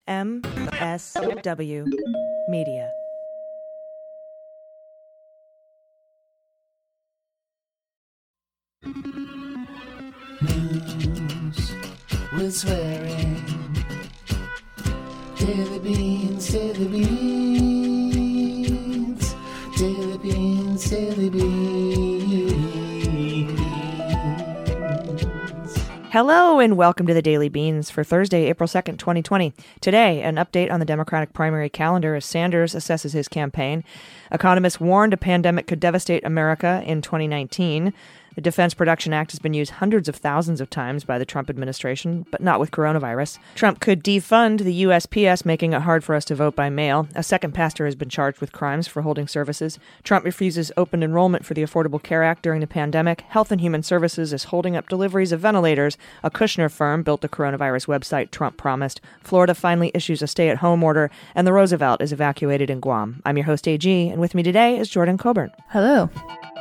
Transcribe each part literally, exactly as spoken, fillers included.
M S W Media. News with swearing. Daily beans, daily beans. Daily beans, daily beans. Hello and welcome to the Daily Beans for Thursday, April second, twenty twenty. Today, an update on the Democratic primary calendar as Sanders assesses his campaign. Economists warned a pandemic could devastate America in twenty nineteen. The Defense Production Act has been used hundreds of thousands of times by the Trump administration, but not with coronavirus. Trump could defund the U S P S, making it hard for us to vote by mail. A second pastor has been charged with crimes for holding services. Trump refuses open enrollment for the Affordable Care Act during the pandemic. Health and Human Services is holding up deliveries of ventilators. A Kushner firm built the coronavirus website Trump promised. Florida finally issues a stay-at-home order, and the Roosevelt is evacuated in Guam. I'm your host, A G, and with me today is Jordan Coburn. Hello.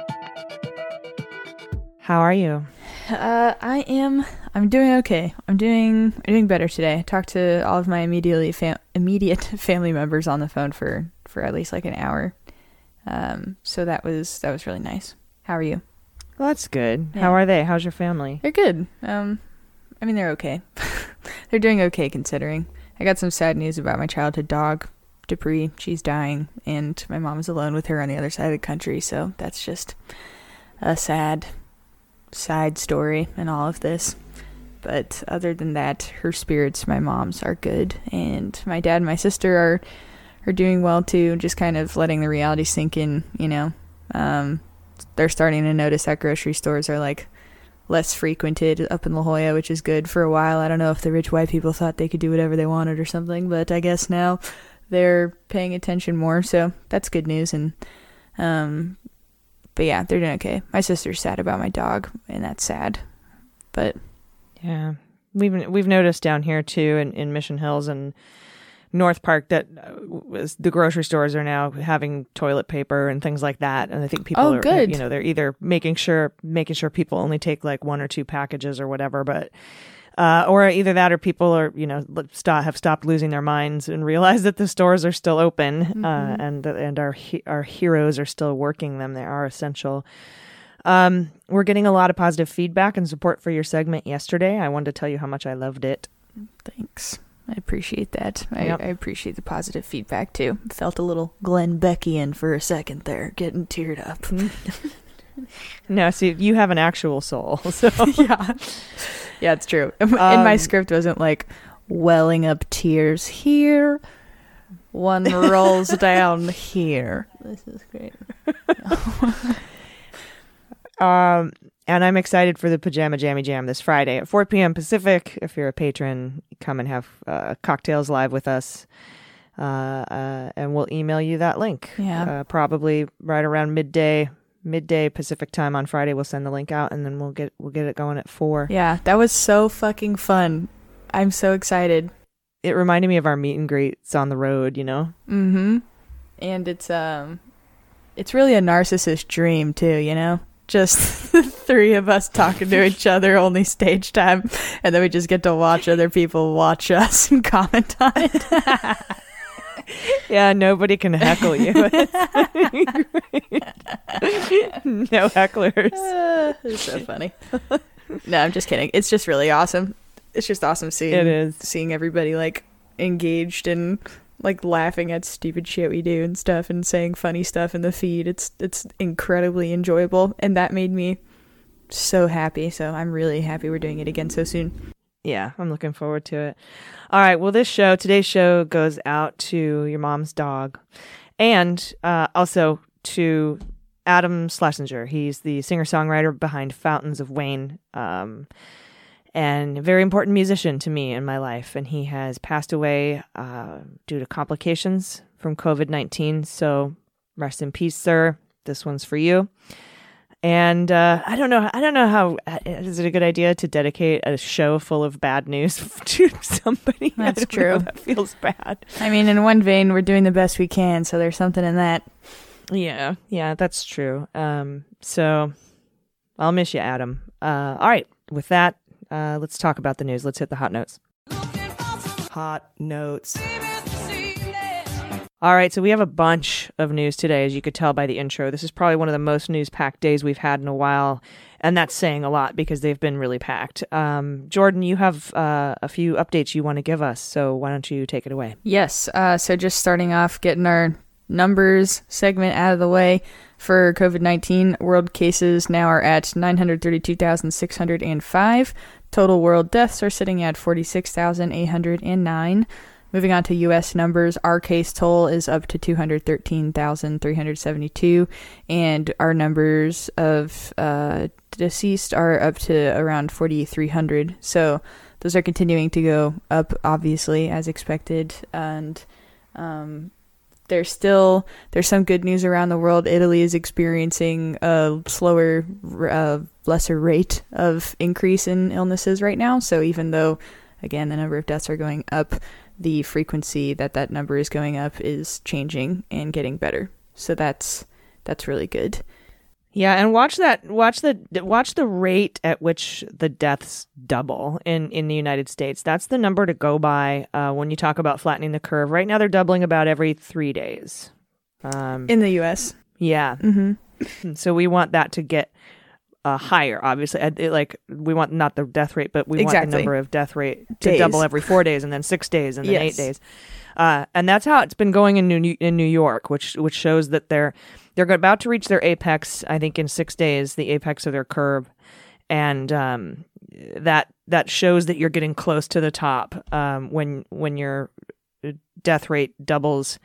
How are you? Uh, I am. I'm doing okay. I'm doing. I'm doing better today. I talked to all of my immediately fam- immediate family members on the phone for, for at least like an hour. Um, so that was that was really nice. How are you? Well, that's good. Yeah. How are they? How's your family? They're good. Um, I mean they're okay. They're doing okay considering. I got some sad news about my childhood dog, Dupree. She's dying, and my mom is alone with her on the other side of the country. So that's just a sad side story in all of this. But other than that, her spirits, my mom's, are good, and my dad and my sister are are doing well too, just kind of letting the reality sink in, you know. Um they're starting to notice that grocery stores are like less frequented up in La Jolla, which is good. For a while, I don't know if the rich white people thought they could do whatever they wanted or something, but I guess now they're paying attention more, so that's good news. And um But yeah, they're doing okay. My sister's sad about my dog, and that's sad. But yeah, we've we've noticed down here too, in, in Mission Hills and North Park, that uh, the grocery stores are now having toilet paper and things like that. And I think people oh, are, good. you know, they're either making sure making sure people only take like one or two packages or whatever, but. Uh, or either that, or people are, you know, stop, have stopped losing their minds and realize that the stores are still open, mm-hmm. uh, and and our our heroes are still working them. They are essential. Um, we're getting a lot of positive feedback and support for your segment yesterday. I wanted to tell you how much I loved it. Thanks. I appreciate that. I, yep. I appreciate the positive feedback too. Felt a little Glenn Beckian for a second there, getting teared up. No, see, you have an actual soul. So yeah. Yeah, it's true. And um, my script wasn't like welling up tears here. One rolls down here. This is great. um, and I'm excited for the Pajama Jammy Jam this Friday at four p.m. Pacific. If you're a patron, come and have uh, cocktails live with us. Uh, uh, and we'll email you that link. Yeah. Uh, probably right around midday. Midday Pacific time on Friday. We'll send the link out, and then we'll get we'll get it going at four. Yeah, that was so fucking fun. I'm so excited. It reminded me of our meet and greets on the road, you know. Mm-hmm. And it's um, it's really a narcissist dream too, you know. Just the three of us talking to each other, only stage time, and then we just get to watch other people watch us and comment on it. Yeah, nobody can heckle you. No hecklers. Uh, it's so funny. No, I'm just kidding. It's just really awesome. It's just awesome seeing it is. seeing everybody like engaged and like laughing at stupid shit we do and stuff and saying funny stuff in the feed. It's it's incredibly enjoyable, and that made me so happy. So I'm really happy we're doing it again so soon. Yeah, I'm looking forward to it. All right, well, this show, today's show goes out to your mom's dog, and uh, also to Adam Schlesinger. He's the singer-songwriter behind Fountains of Wayne, um, and a very important musician to me in my life. And he has passed away uh, due to complications from covid nineteen. So rest in peace, sir. This one's for you. And uh, I don't know. I don't know how. Is it a good idea to dedicate a show full of bad news to somebody? That's I don't true. know, that feels bad. I mean, in one vein, we're doing the best we can, so there's something in that. Yeah, yeah, that's true. Um, so I'll miss you, Adam. Uh, all right. With that, uh, let's talk about the news. Let's hit the hot notes. Looking for some Hot notes. All right, so we have a bunch of news today, as you could tell by the intro. This is probably one of the most news-packed days we've had in a while, and that's saying a lot because they've been really packed. Um, Jordan, you have uh, a few updates you want to give us, so why don't you take it away? Yes, uh, so just starting off, getting our numbers segment out of the way for covid nineteen. World cases now are at nine hundred thirty-two thousand six hundred five. Total world deaths are sitting at forty-six thousand eight hundred nine. Moving on to U S numbers, our case toll is up to two hundred thirteen thousand three hundred seventy-two, and our numbers of uh, deceased are up to around forty-three hundred. So those are continuing to go up, obviously, as expected. And um, there's still there's some good news around the world. Italy is experiencing a slower, uh, lesser rate of increase in illnesses right now. So even though, again, the number of deaths are going up, the frequency that that number is going up is changing and getting better. So that's that's really good. Yeah, and watch that watch the watch the rate at which the deaths double in, in the United States. That's the number to go by uh, when you talk about flattening the curve. Right now they're doubling about every three days. Um, in the U S. Yeah. Mm-hmm. So we want that to get Uh, higher, obviously. It, like we want not the death rate, but we exactly. want the number of death rate to days. double every four days, and then six days, and then yes. eight days. Uh, and that's how it's been going in New in New York, which which shows that they're they're about to reach their apex. I think in six days, the apex of their curve, and um, that that shows that you're getting close to the top um, when when your death rate doubles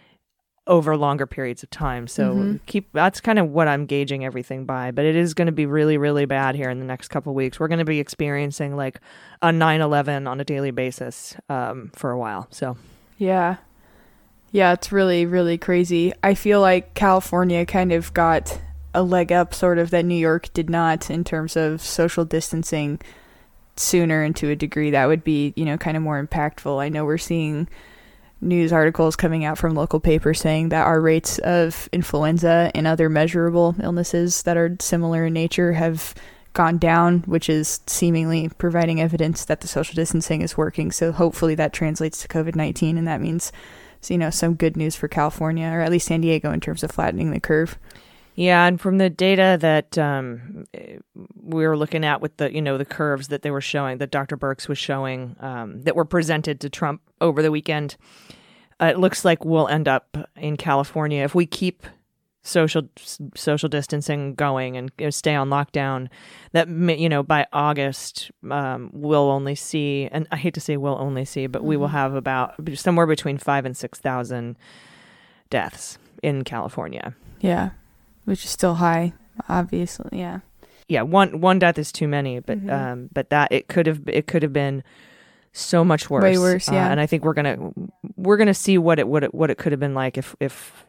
over longer periods of time. So mm-hmm. keep that's kind of what I'm gauging everything by, but it is going to be really, really bad here in the next couple of weeks. We're going to be experiencing like a nine eleven on a daily basis um, for a while. So yeah. Yeah, it's really, really crazy. I feel like California kind of got a leg up sort of that New York did not in terms of social distancing sooner, and to a degree that would be, you know, kind of more impactful. I know we're seeing news articles coming out from local papers saying that our rates of influenza and other measurable illnesses that are similar in nature have gone down, which is seemingly providing evidence that the social distancing is working. So hopefully that translates to covid nineteen, and that means, you know, some good news for California, or at least San Diego, in terms of flattening the curve. Yeah, and from the data that um, we were looking at with the, you know, the curves that they were showing, that Doctor Birx was showing, um, that were presented to Trump over the weekend, uh, it looks like we'll end up in California if we keep social social distancing going and, you know, stay on lockdown. That, you know, by August, um, we'll only see, and I hate to say we'll only see, but mm-hmm. we will have about somewhere between five and six thousand deaths in California. Yeah. Which is still high, obviously. Yeah. Yeah. One one death is too many, but mm-hmm. um, but that it could have it could have been so much worse. Way worse. Yeah. Uh, and I think we're gonna we're gonna see what it what it what it could have been like if if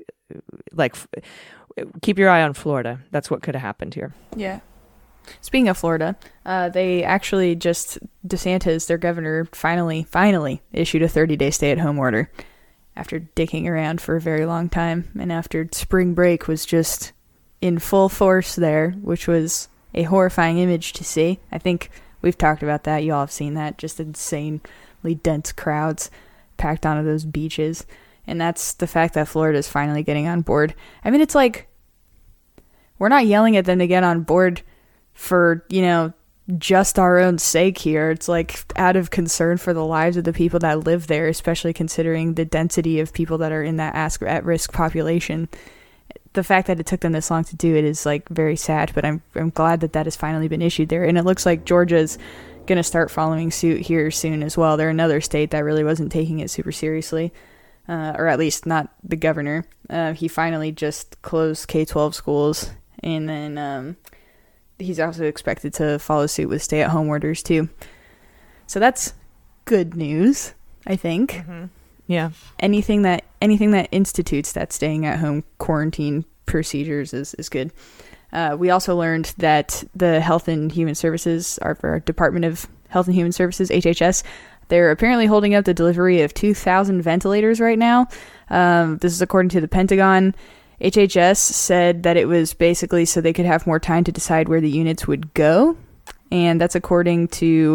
like keep your eye on Florida. That's what could have happened here. Yeah. Speaking of Florida, uh, they actually just DeSantis, their governor, finally finally issued a thirty-day stay-at-home order. After dicking around for a very long time, and after spring break was just in full force there, which was a horrifying image to see. I think we've talked about that. You all have seen that. Just insanely dense crowds packed onto those beaches. And that's the fact that Florida is finally getting on board. I mean, it's like, we're not yelling at them to get on board for, you know, just our own sake here. It's like out of concern for the lives of the people that live there, especially considering the density of people that are in that at-risk population. The fact that it took them this long to do it is like very sad, but I'm I'm glad that that has finally been issued there. And it looks like Georgia's going to start following suit here soon as well. They're another state that really wasn't taking it super seriously, uh, or at least not the governor. Uh, he finally just closed K twelve schools, and then um, he's also expected to follow suit with stay-at-home orders too. So that's good news, I think. Mm-hmm. Yeah. Anything that anything that institutes that staying-at-home quarantine procedures is, is good. Uh, we also learned that the Health and Human Services, our, our Department of Health and Human Services, H H S, they're apparently holding up the delivery of two thousand ventilators right now. Um, this is according to the Pentagon. H H S said that it was basically so they could have more time to decide where the units would go. And that's according to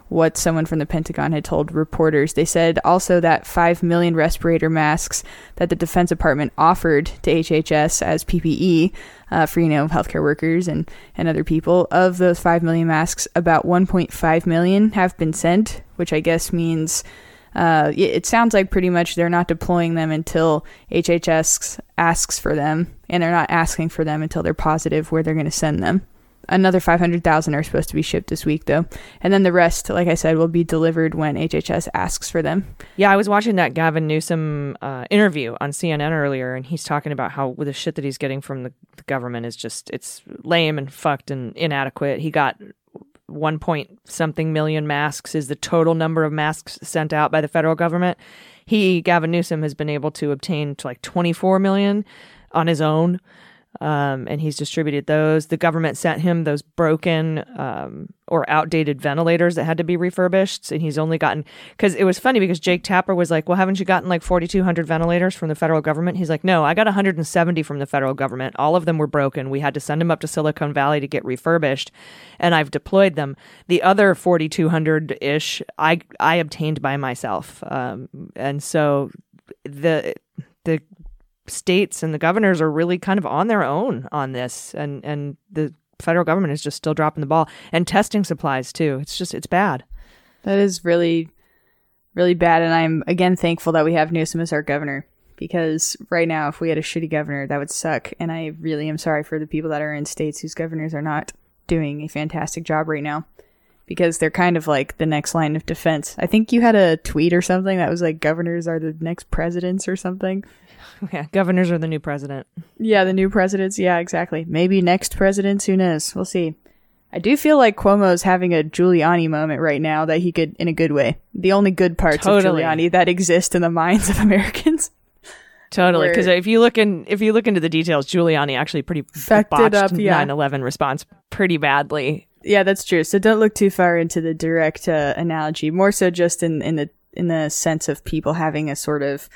what someone from the Pentagon had told reporters. They said also that five million respirator masks that the Defense Department offered to H H S as P P E uh, for, you know, healthcare workers and, and other people. Of those five million masks, about one point five million have been sent, which I guess means uh, it sounds like pretty much they're not deploying them until H H S asks for them, and they're not asking for them until they're positive where they're going to send them. Another five hundred thousand are supposed to be shipped this week, though. And then the rest, like I said, will be delivered when H H S asks for them. Yeah, I was watching that Gavin Newsom uh, interview on C N N earlier, and he's talking about how the shit that he's getting from the, the government is just, it's lame and fucked and inadequate. He got one point something million masks is the total number of masks sent out by the federal government. He, Gavin Newsom, has been able to obtain to like twenty-four million on his own. Um, and he's distributed those. The government sent him those broken um, or outdated ventilators that had to be refurbished. And he's only gotten, because it was funny because Jake Tapper was like, well, haven't you gotten like forty-two hundred ventilators from the federal government? He's like, no, I got one hundred seventy from the federal government. All of them were broken. We had to send them up to Silicon Valley to get refurbished. And I've deployed them. The other forty-two hundred-ish, I, I obtained by myself. Um, and so the the states and the governors are really kind of on their own on this, and and the federal government is just still dropping the ball, and testing supplies too. It's just, it's bad. That is really, really bad. And I'm again thankful that we have Newsom as our governor, because right now, if we had a shitty governor, that would suck. And I really am sorry for the people that are in states whose governors are not doing a fantastic job right now, because they're kind of like the next line of defense. I think you had a tweet or something that was like, governors are the next presidents or something. Yeah, governors are the new president. Yeah, the new presidents. Yeah, exactly. Maybe next presidents. Who knows? We'll see. I do feel like Cuomo's having a Giuliani moment right now that he could, in a good way. The only good parts Totally. of Giuliani that exist in the minds of Americans. Totally, because if you look in, if you look into the details, Giuliani actually pretty Fucked it botched up, yeah. nine eleven response pretty badly. Yeah, that's true. So don't look too far into the direct uh, analogy. More so just in, in the in the sense of people having a sort of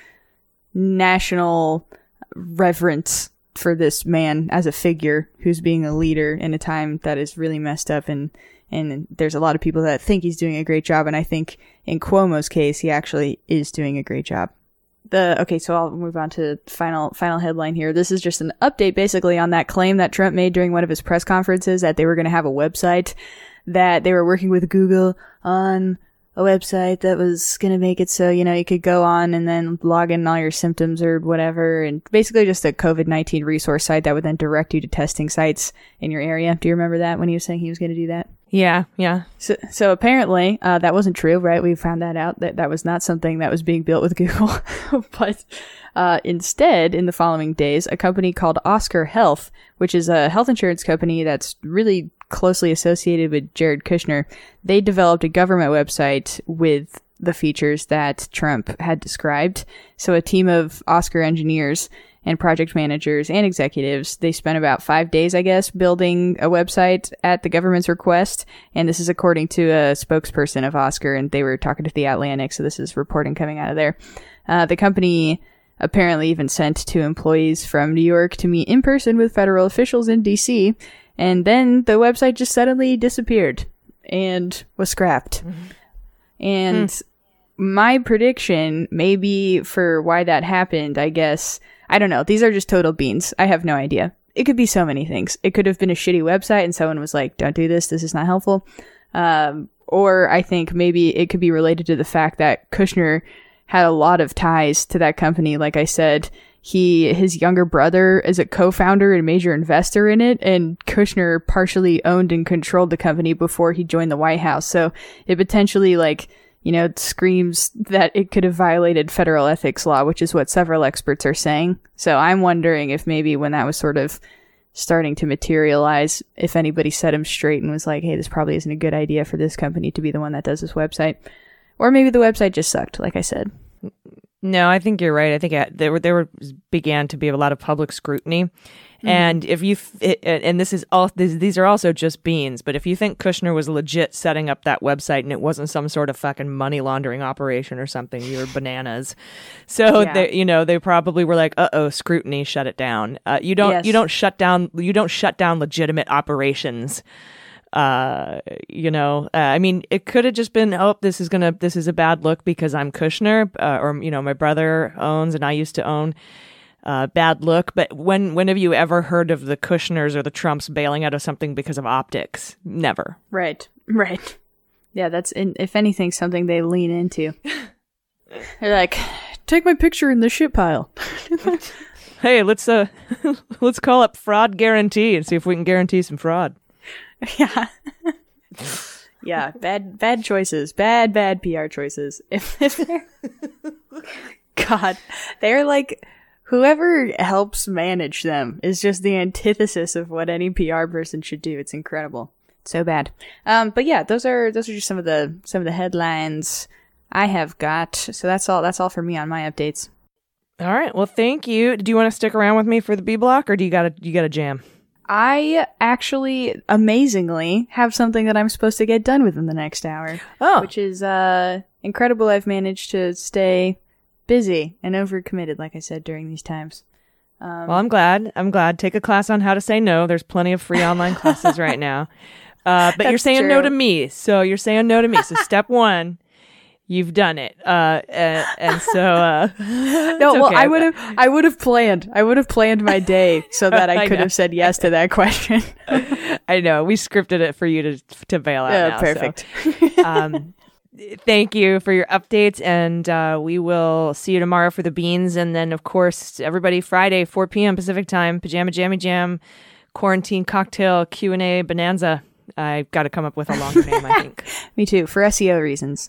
national reverence for this man as a figure who's being a leader in a time that is really messed up, and and there's a lot of people that think he's doing a great job, and I think in Cuomo's case he actually is doing a great job. The okay, so I'll move on to final final headline here. This is just an update basically on that claim that Trump made during one of his press conferences that they were going to have a website, that they were working with Google on a website that was going to make it so, you know, you could go on and then log in all your symptoms or whatever, and basically just a COVID nineteen resource site that would then direct you to testing sites in your area. Do you remember that when he was saying he was going to do that? Yeah, yeah. So, so apparently, uh, that wasn't true, right? We found that out, that that was not something that was being built with Google. But uh, instead, in the following days, a company called Oscar Health, which is a health insurance company that's really closely associated with Jared Kushner, they developed a government website with the features that Trump had described. So a team of Oscar engineers and project managers and executives, they spent about five days, I guess, building a website at the government's request. And this is according to a spokesperson of Oscar, and they were talking to The Atlantic, so this is reporting coming out of there. Uh, the company apparently even sent two employees from New York to meet in person with federal officials in D C, and then the website just suddenly disappeared and was scrapped. Mm-hmm. And mm. my prediction, maybe for why that happened, I guess, I don't know. These are just total beans. I have no idea. It could be so many things. It could have been a shitty website and someone was like, don't do this. This is not helpful. Um, or I think maybe it could be related to the fact that Kushner had a lot of ties to that company. Like I said, he, his younger brother is a co-founder and major investor in it, and Kushner partially owned and controlled the company before he joined the White House. So it potentially, like, you know, it screams that it could have violated federal ethics law, which is what several experts are saying. So I'm wondering if maybe when that was sort of starting to materialize, if anybody set him straight and was like, hey, this probably isn't a good idea for this company to be the one that does this website. Or maybe the website just sucked, like I said. No, I think you're right. I think it, there were there were began to be a lot of public scrutiny, mm-hmm. and if you it, and this is all this, these are also just beans. But if you think Kushner was legit setting up that website and it wasn't some sort of fucking money laundering operation or something, you're bananas. So yeah. they, you know, they probably were like, uh oh, scrutiny, shut it down. Uh, you don't yes. you don't shut down you don't shut down legitimate operations Uh, you know, uh, I mean, it could have just been, oh, this is gonna, this is a bad look because I'm Kushner, uh, or you know, my brother owns and I used to own. Uh, bad look. But when when have you ever heard of the Kushners or the Trumps bailing out of something because of optics? Never. Right, right. Yeah, that's in, if anything, something they lean into. They're like, take my picture in the shit pile. Hey, let's uh, let's call up Fraud Guarantee and see if we can guarantee some fraud. Yeah. Yeah, bad bad choices. Bad, bad P R choices. If, if they're... God, they're like, whoever helps manage them is just the antithesis of what any P R person should do. It's incredible. So bad. Um, but yeah, those are those are just some of the some of the headlines I have got. So that's all that's all for me on my updates. All right. Well, thank you. Do you want to stick around with me for the B block, or do you got to you got to jam? I actually, amazingly, have something that I'm supposed to get done within the next hour. Oh. Which is uh, incredible. I've managed to stay busy and overcommitted, like I said, during these times. Um, well, I'm glad. I'm glad. Take a class on how to say no. There's plenty of free online classes right now. Uh, but you're saying true. no to me. So you're saying no to me. So step one, you've done it. Uh, and, and so, uh, no, well, okay. I would have, I would have planned, I would have planned my day so that I, I could know. have said yes to that question. I know we scripted it for you to to bail out. Yeah, now, perfect. So, um, thank you for your updates, and uh, we will see you tomorrow for the beans, and then of course everybody Friday four p.m. Pacific time, Pajama Jammy Jam, quarantine cocktail Q and A bonanza. I've got to come up with a longer name, I think. Me too, for S E O reasons.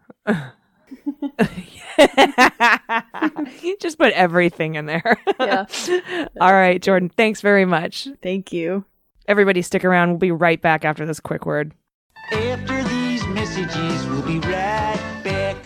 Just put everything in there. Yeah. All right, Jordan, thanks very much. Thank you. Everybody stick around. We'll be right back after this quick word. After these messages, we'll be right back.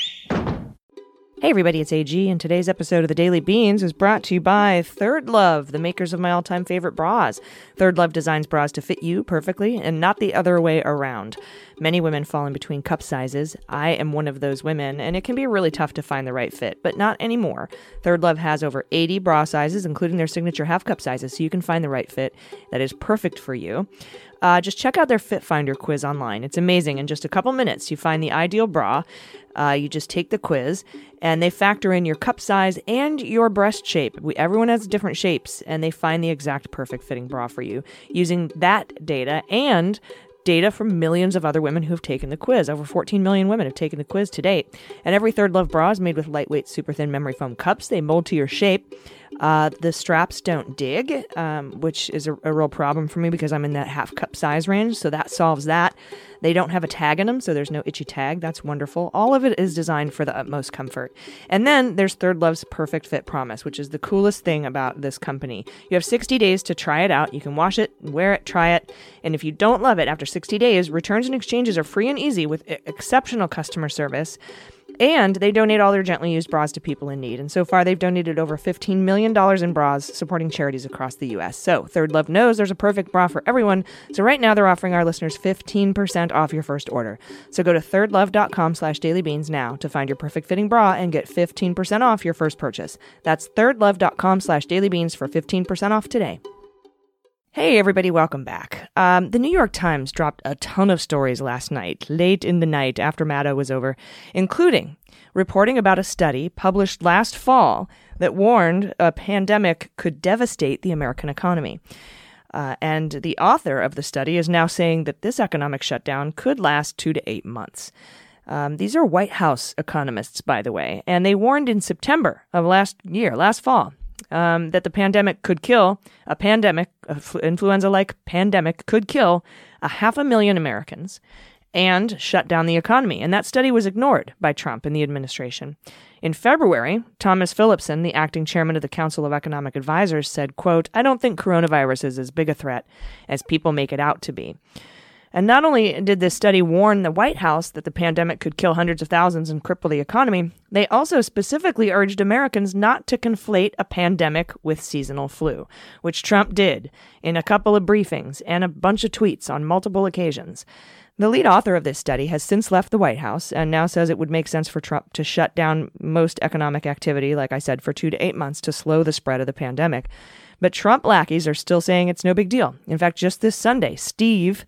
Hey everybody, it's A G, and today's episode of the Daily Beans is brought to you by Third Love, the makers of my all-time favorite bras. Third Love designs bras to fit you perfectly and not the other way around. Many women fall in between cup sizes. I am one of those women, and it can be really tough to find the right fit, but not anymore. Third Love has over eighty bra sizes, including their signature half cup sizes, so you can find the right fit that is perfect for you. Uh, just check out their Fit Finder quiz online. It's amazing. In just a couple minutes, you find the ideal bra. Uh, you just take the quiz, and they factor in your cup size and your breast shape. We, everyone has different shapes, and they find the exact perfect fitting bra for you using that data and data from millions of other women who've taken the quiz. Over fourteen million women have taken the quiz to date. And every Third Love bra is made with lightweight, super thin memory foam cups. They mold to your shape. Uh, the straps don't dig, um, which is a, a real problem for me because I'm in that half cup size range. So that solves that. They don't have a tag in them, so there's no itchy tag. That's wonderful. All of it is designed for the utmost comfort. And then there's Third Love's Perfect Fit Promise, which is the coolest thing about this company. You have sixty days to try it out. You can wash it, wear it, try it. And if you don't love it after sixty days, returns and exchanges are free and easy with e- exceptional customer service. And they donate all their gently used bras to people in need. And so far, they've donated over fifteen million dollars in bras, supporting charities across the U S. So Third Love knows there's a perfect bra for everyone. So right now, they're offering our listeners fifteen percent off your first order. So go to thirdlove.com slash dailybeans now to find your perfect fitting bra and get fifteen percent off your first purchase. That's thirdlove.com slash dailybeans for fifteen percent off today. Hey everybody, welcome back. Um, the New York Times dropped a ton of stories last night, late in the night after Maddow was over, including reporting about a study published last fall that warned a pandemic could devastate the American economy. Uh, and the author of the study is now saying that this economic shutdown could last two to eight months. Um, these are White House economists, by the way, and they warned in September of last year, last fall, Um, that the pandemic could kill, a pandemic, a fl- influenza-like pandemic could kill a half a million Americans and shut down the economy. And that study was ignored by Trump and the administration. In February, Thomas Phillipson, the acting chairman of the Council of Economic Advisors, said, quote, "I don't think coronavirus is as big a threat as people make it out to be." And not only did this study warn the White House that the pandemic could kill hundreds of thousands and cripple the economy, they also specifically urged Americans not to conflate a pandemic with seasonal flu, which Trump did in a couple of briefings and a bunch of tweets on multiple occasions. The lead author of this study has since left the White House and now says it would make sense for Trump to shut down most economic activity, like I said, for two to eight months to slow the spread of the pandemic. But Trump lackeys are still saying it's no big deal. In fact, just this Sunday, Steve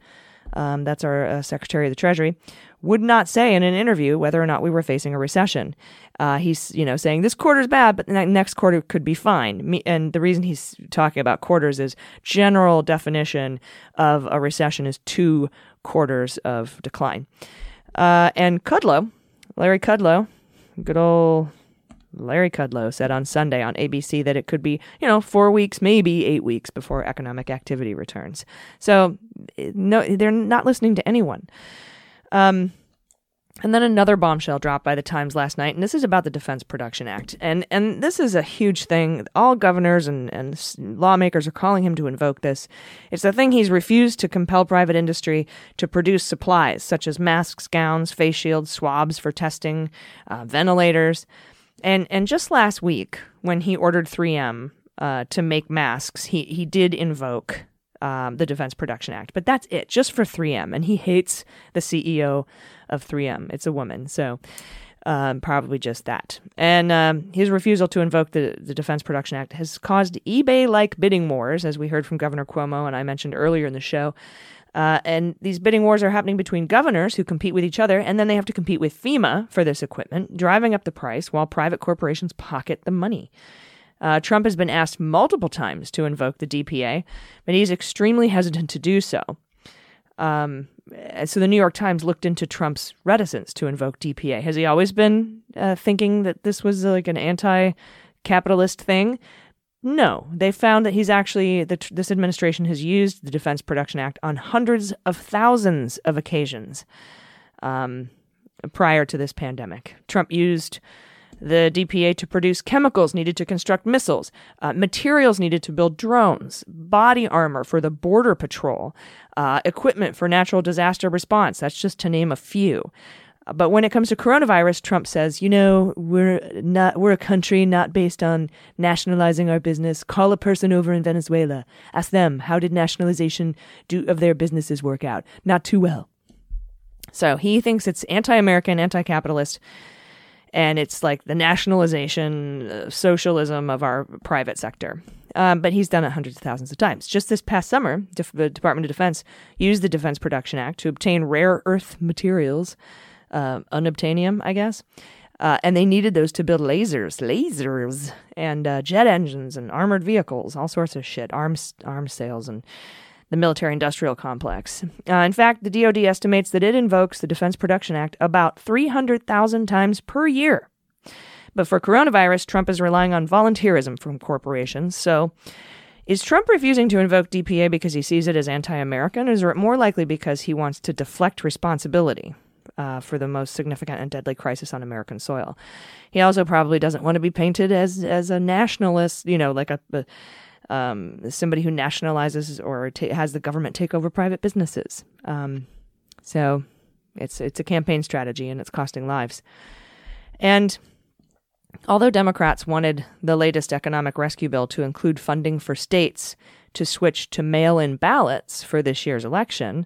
um, that's our uh, Secretary of the Treasury, would not say in an interview whether or not we were facing a recession. Uh, he's, you know, saying this quarter's bad, but the next quarter could be fine. Me, and the reason he's talking about quarters is general definition of a recession is two quarters of decline. Uh, and Kudlow, Larry Kudlow, good old Larry Kudlow, said on Sunday on A B C that it could be, you know, four weeks, maybe eight weeks before economic activity returns. So no, they're not listening to anyone. Um, and then another bombshell dropped by the Times last night, and this is about the Defense Production Act. And and this is a huge thing. All governors and, and lawmakers are calling him to invoke this. It's the thing he's refused to compel private industry to produce supplies, such as masks, gowns, face shields, swabs for testing, uh, ventilators. And and just last week, when he ordered three M uh, to make masks, he, he did invoke Um, the Defense Production Act, but that's it, just for three M. And he hates the C E O of three M. It's a woman, so um, probably just that. And um, his refusal to invoke the, the Defense Production Act has caused eBay-like bidding wars, as we heard from Governor Cuomo and I mentioned earlier in the show. Uh, and these bidding wars are happening between governors who compete with each other, and then they have to compete with FEMA for this equipment, driving up the price while private corporations pocket the money. Uh, Trump has been asked multiple times to invoke the D P A, but he's extremely hesitant to do so. Um, so the New York Times looked into Trump's reticence to invoke D P A. Has he always been uh, thinking that this was like an anti-capitalist thing? No. They found that he's actually, that this administration has used the Defense Production Act on hundreds of thousands of occasions um, prior to this pandemic. Trump used the D P A to produce chemicals needed to construct missiles, uh, materials needed to build drones, body armor for the Border Patrol, uh, equipment for natural disaster response. That's just to name a few. Uh, but when it comes to coronavirus, Trump says, you know, we're not we're a country not based on nationalizing our business. Call a person over in Venezuela. Ask them, how did nationalization do of their businesses work out? Not too well. So he thinks it's anti-American, anti-capitalist. And it's like the nationalization, uh, socialism of our private sector. Um, but he's done it hundreds of thousands of times. Just this past summer, Def- the Department of Defense used the Defense Production Act to obtain rare earth materials, uh, unobtainium, I guess. Uh, and they needed those to build lasers, lasers, and uh, jet engines and armored vehicles, all sorts of shit, arms, arms sales, and the military-industrial complex. Uh, in fact, the D O D estimates that it invokes the Defense Production Act about three hundred thousand times per year. But for coronavirus, Trump is relying on volunteerism from corporations. So is Trump refusing to invoke D P A because he sees it as anti-American, or is it more likely because he wants to deflect responsibility uh, for the most significant and deadly crisis on American soil? He also probably doesn't want to be painted as, as a nationalist, you know, like a... a Um, somebody who nationalizes or ta- has the government take over private businesses. Um, so it's it's a campaign strategy, and it's costing lives. And although Democrats wanted the latest economic rescue bill to include funding for states to switch to mail-in ballots for this year's election,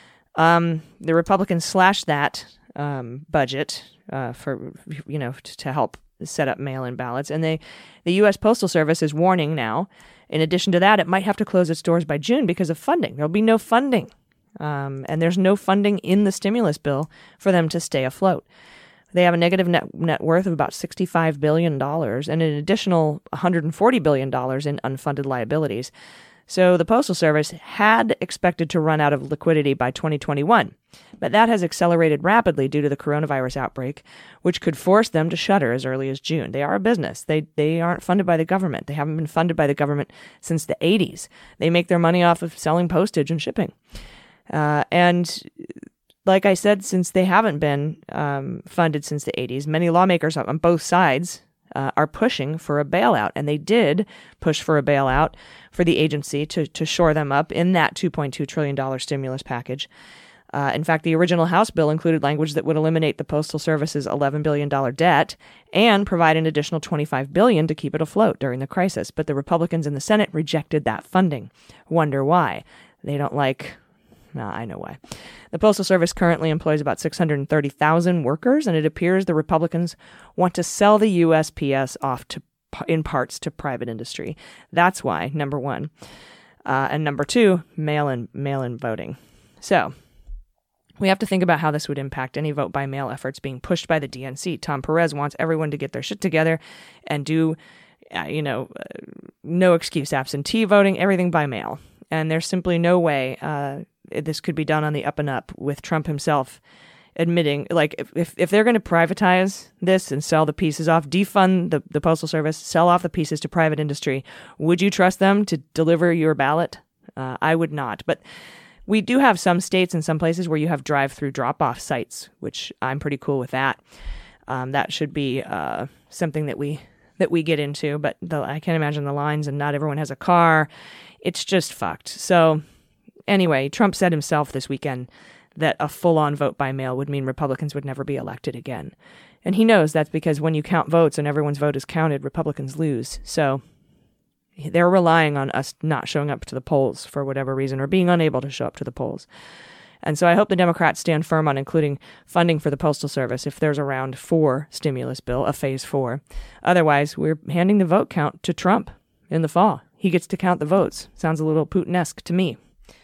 um, the Republicans slashed that um, budget uh, for you know to, to help set up mail-in ballots. And they, the U S Postal Service is warning now. In addition to that, it might have to close its doors by June because of funding. There'll be no funding. Um, and there's no funding in the stimulus bill for them to stay afloat. They have a negative net, net worth of about sixty-five billion dollars and an additional one hundred forty billion dollars in unfunded liabilities. So the Postal Service had expected to run out of liquidity by twenty twenty-one, but that has accelerated rapidly due to the coronavirus outbreak, which could force them to shutter as early as June. They are a business. They they aren't funded by the government. They haven't been funded by the government since the eighties. They make their money off of selling postage and shipping. Uh, and like I said, since they haven't been um, funded since the eighties, many lawmakers on both sides Uh, are pushing for a bailout, and they did push for a bailout for the agency to to shore them up in that two point two trillion dollars stimulus package. Uh, in fact, the original House bill included language that would eliminate the Postal Service's eleven billion dollars debt and provide an additional twenty-five billion dollars to keep it afloat during the crisis. But the Republicans in the Senate rejected that funding. Wonder why? They don't like... No, I know why. The Postal Service currently employs about six hundred thirty thousand workers, and it appears the Republicans want to sell the U S P S off to, in parts to private industry. That's why, number one. Uh, and number two, mail-in, mail-in voting. So, We have to think about how this would impact any vote-by-mail efforts being pushed by the D N C. Tom Perez wants everyone to get their shit together and do, uh, you know, uh, no excuse absentee voting, everything by mail. And there's simply no way uh, this could be done on the up and up with Trump himself admitting, like, if if they're going to privatize this and sell the pieces off, defund the, the Postal Service, sell off the pieces to private industry, would you trust them to deliver your ballot? Uh, I would not. But we do have some states and some places where you have drive-through drop-off sites, which I'm pretty cool with that. Um, that should be uh, something that we that we get into. But the, I can't imagine the lines, and not everyone has a car. It's just fucked. So anyway, Trump said himself this weekend that a full-on vote by mail would mean Republicans would never be elected again. And he knows that's because when you count votes and everyone's vote is counted, Republicans lose. So they're relying on us not showing up to the polls for whatever reason, or being unable to show up to the polls. And so I hope the Democrats stand firm on including funding for the Postal Service if there's a round four stimulus bill, a phase four. Otherwise, we're handing the vote count to Trump in the fall. He gets to count the votes. Sounds a little Putin-esque to me.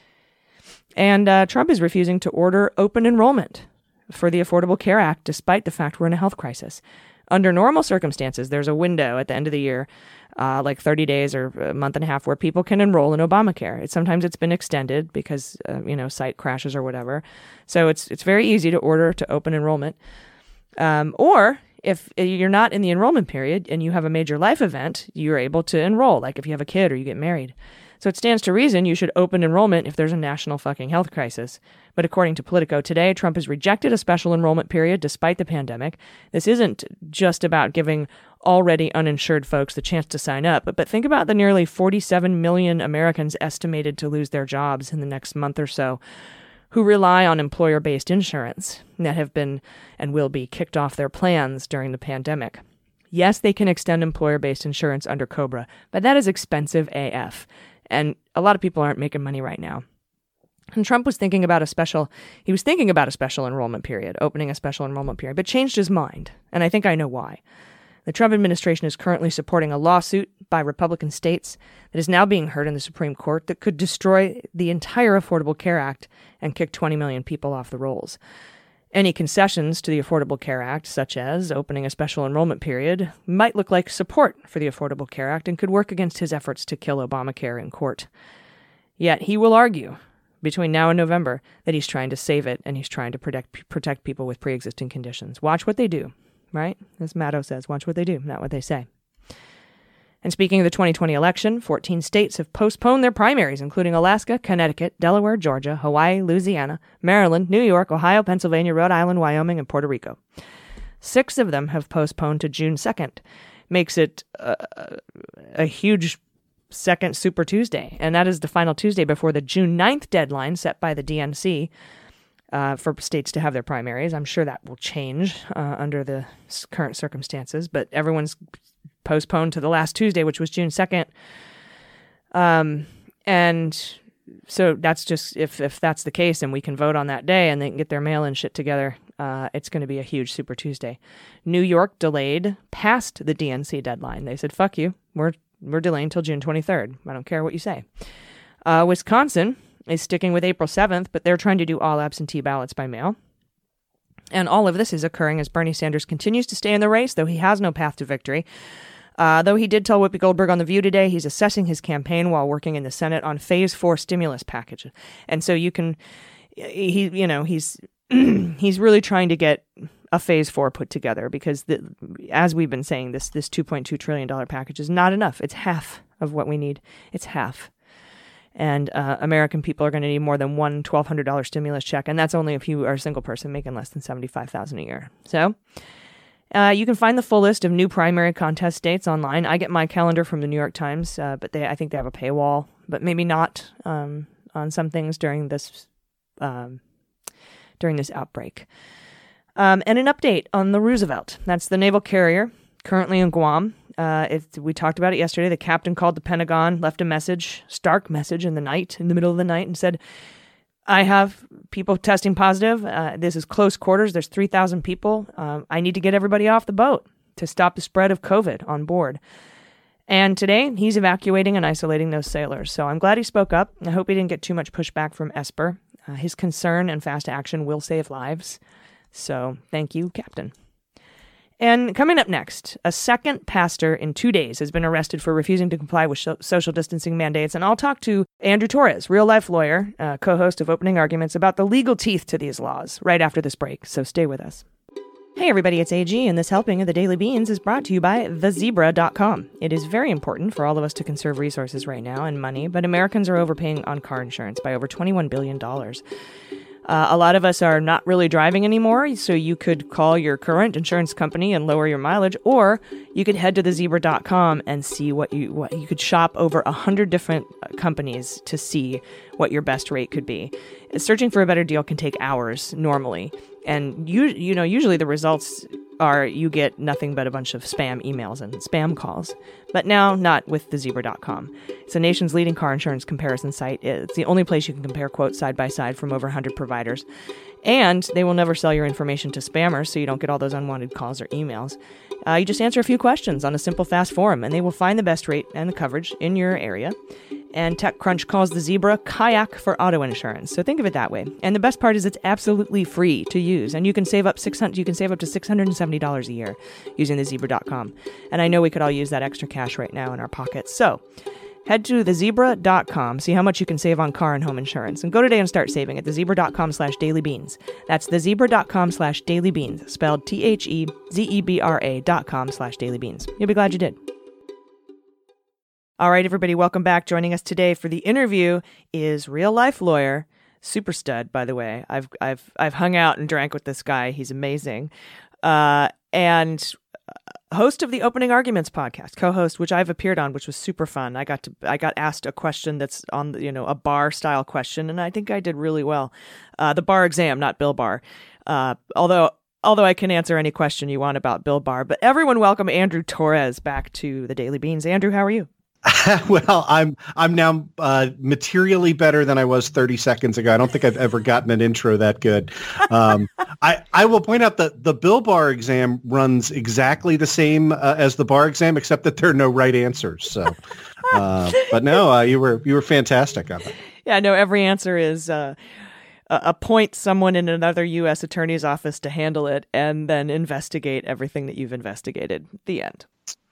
And uh, Trump is refusing to order open enrollment for the Affordable Care Act, despite the fact we're in a health crisis. Under normal circumstances, there's a window at the end of the year, uh, like thirty days or a month and a half, where people can enroll in Obamacare. It's, sometimes it's been extended because, uh, you know, site crashes or whatever. So it's it's very easy to order to open enrollment. Um, or if you're not in the enrollment period and you have a major life event, you're able to enroll, like if you have a kid or you get married. So it stands to reason you should open enrollment if there's a national fucking health crisis. But according to Politico today, Trump has rejected a special enrollment period despite the pandemic. This isn't just about giving already uninsured folks the chance to sign up, but, but think about the nearly forty-seven million Americans estimated to lose their jobs in the next month or so who rely on employer-based insurance that have been and will be kicked off their plans during the pandemic. Yes, they can extend employer-based insurance under COBRA, but that is expensive A F. And a lot of people aren't making money right now. And Trump was thinking about a special, he was thinking about a special enrollment period, opening a special enrollment period, but changed his mind. And I think I know why. The Trump administration is currently supporting a lawsuit by Republican states that is now being heard in the Supreme Court that could destroy the entire Affordable Care Act and kick twenty million people off the rolls. Any concessions to the Affordable Care Act, such as opening a special enrollment period, might look like support for the Affordable Care Act and could work against his efforts to kill Obamacare in court. Yet he will argue between now and November that he's trying to save it and he's trying to protect protect people with pre-existing conditions. Watch what they do, right? As Maddow says, watch what they do, not what they say. And speaking of the twenty twenty election, fourteen states have postponed their primaries, including Alaska, Connecticut, Delaware, Georgia, Hawaii, Louisiana, Maryland, New York, Ohio, Pennsylvania, Rhode Island, Wyoming, and Puerto Rico. Six of them have postponed to June second. Makes it a, a huge second Super Tuesday. And that is the final Tuesday before the June ninth deadline set by the D N C uh, for states to have their primaries. I'm sure that will change uh, under the current circumstances, but everyone's postponed to the last Tuesday, which was June second. Um, and so that's just, if, if that's the case and we can vote on that day and they can get their mail-in shit together, uh, it's going to be a huge Super Tuesday. New York delayed past the D N C deadline. They said, fuck you, we're we're delaying until June twenty-third. I don't care what you say. Uh, Wisconsin is sticking with April seventh, but they're trying to do all absentee ballots by mail. And all of this is occurring as Bernie Sanders continues to stay in the race, though he has no path to victory. Uh, though he did tell Whoopi Goldberg on The View today he's assessing his campaign while working in the Senate on phase four stimulus package. And so you can, he, you know, he's he's really trying to get a phase four put together because, the, as we've been saying, this this two point two trillion dollars package is not enough. It's half of what we need. It's half. And uh, American people are going to need more than one twelve hundred dollars stimulus check. And that's only if you are a single person making less than seventy-five thousand dollars a year. So uh, you can find the full list of new primary contest dates online. I get my calendar from the New York Times, uh, but they I think they have a paywall, but maybe not um, on some things during this um, during this outbreak. Um, and an update on the Roosevelt. That's the naval carrier currently in Guam. Uh, it, we talked about it yesterday. The captain called the Pentagon, left a message, stark message in the night, in the middle of the night, and said, I have people testing positive. Uh, this is close quarters. There's three thousand people. Um, I need to get everybody off the boat to stop the spread of COVID on board. And today, he's evacuating and isolating those sailors. So I'm glad he spoke up. I hope he didn't get too much pushback from Esper. Uh, his concern and fast action will save lives. So thank you, Captain. And coming up next, a second pastor in two days has been arrested for refusing to comply with so- social distancing mandates. And I'll talk to Andrew Torres, real-life lawyer, uh, co-host of Opening Arguments, about the legal teeth to these laws right after this break. So stay with us. Hey everybody, it's A G, and this helping of the Daily Beans is brought to you by the zebra dot com. It is very important for all of us to conserve resources right now and money, but Americans are overpaying on car insurance by over twenty-one billion dollars. Uh, a lot of us are not really driving anymore, so you could call your current insurance company and lower your mileage, or you could head to the zebra dot com and see what you what you could shop over a hundred different companies to see what your best rate could be. Searching for a better deal can take hours normally, and you you know usually the results are you get nothing but a bunch of spam emails and spam calls. But now, not with the zebra dot com. It's the nation's leading car insurance comparison site. It's the only place you can compare quotes side by side from over one hundred providers. And they will never sell your information to spammers, so you don't get all those unwanted calls or emails. Uh, you just answer a few questions on a simple, fast forum, and they will find the best rate and the coverage in your area. And TechCrunch calls the Zebra kayak for auto insurance. So think of it that way. And the best part is it's absolutely free to use, and you can save up six hundred. You can save up to six hundred seventy dollars a year using the zebra dot com. And I know we could all use that extra cash right now in our pockets. So head to the zebra dot com, see how much you can save on car and home insurance, and go today and start saving at the zebra dot com slash dailybeans. That's the zebra dot com slash dailybeans, spelled T H E Z E B R A dot com slash dailybeans. You'll be glad you did. All right, everybody, welcome back. Joining us today for the interview is real-life lawyer, super stud, by the way. I've I've I've hung out and drank with this guy. He's amazing. Uh, and host of the Opening Arguments podcast, co-host, which I've appeared on, which was super fun. I got to I got asked a question that's on the, you know, a bar style question, and I think I did really well. Uh, the bar exam, not Bill Barr. Uh, although although I can answer any question you want about Bill Barr. But everyone, welcome Andrew Torres back to the Daily Beans. Andrew, how are you? Well, I'm I'm now uh, materially better than I was thirty seconds ago. I don't think I've ever gotten an intro that good. Um, I, I will point out that the Bill Barr exam runs exactly the same uh, as the bar exam, except that there are no right answers. So, uh, but no, uh, you were you were fantastic on that. Yeah, no, every answer is uh, appoint someone in another U S attorney's office to handle it, and then investigate everything that you've investigated. The end.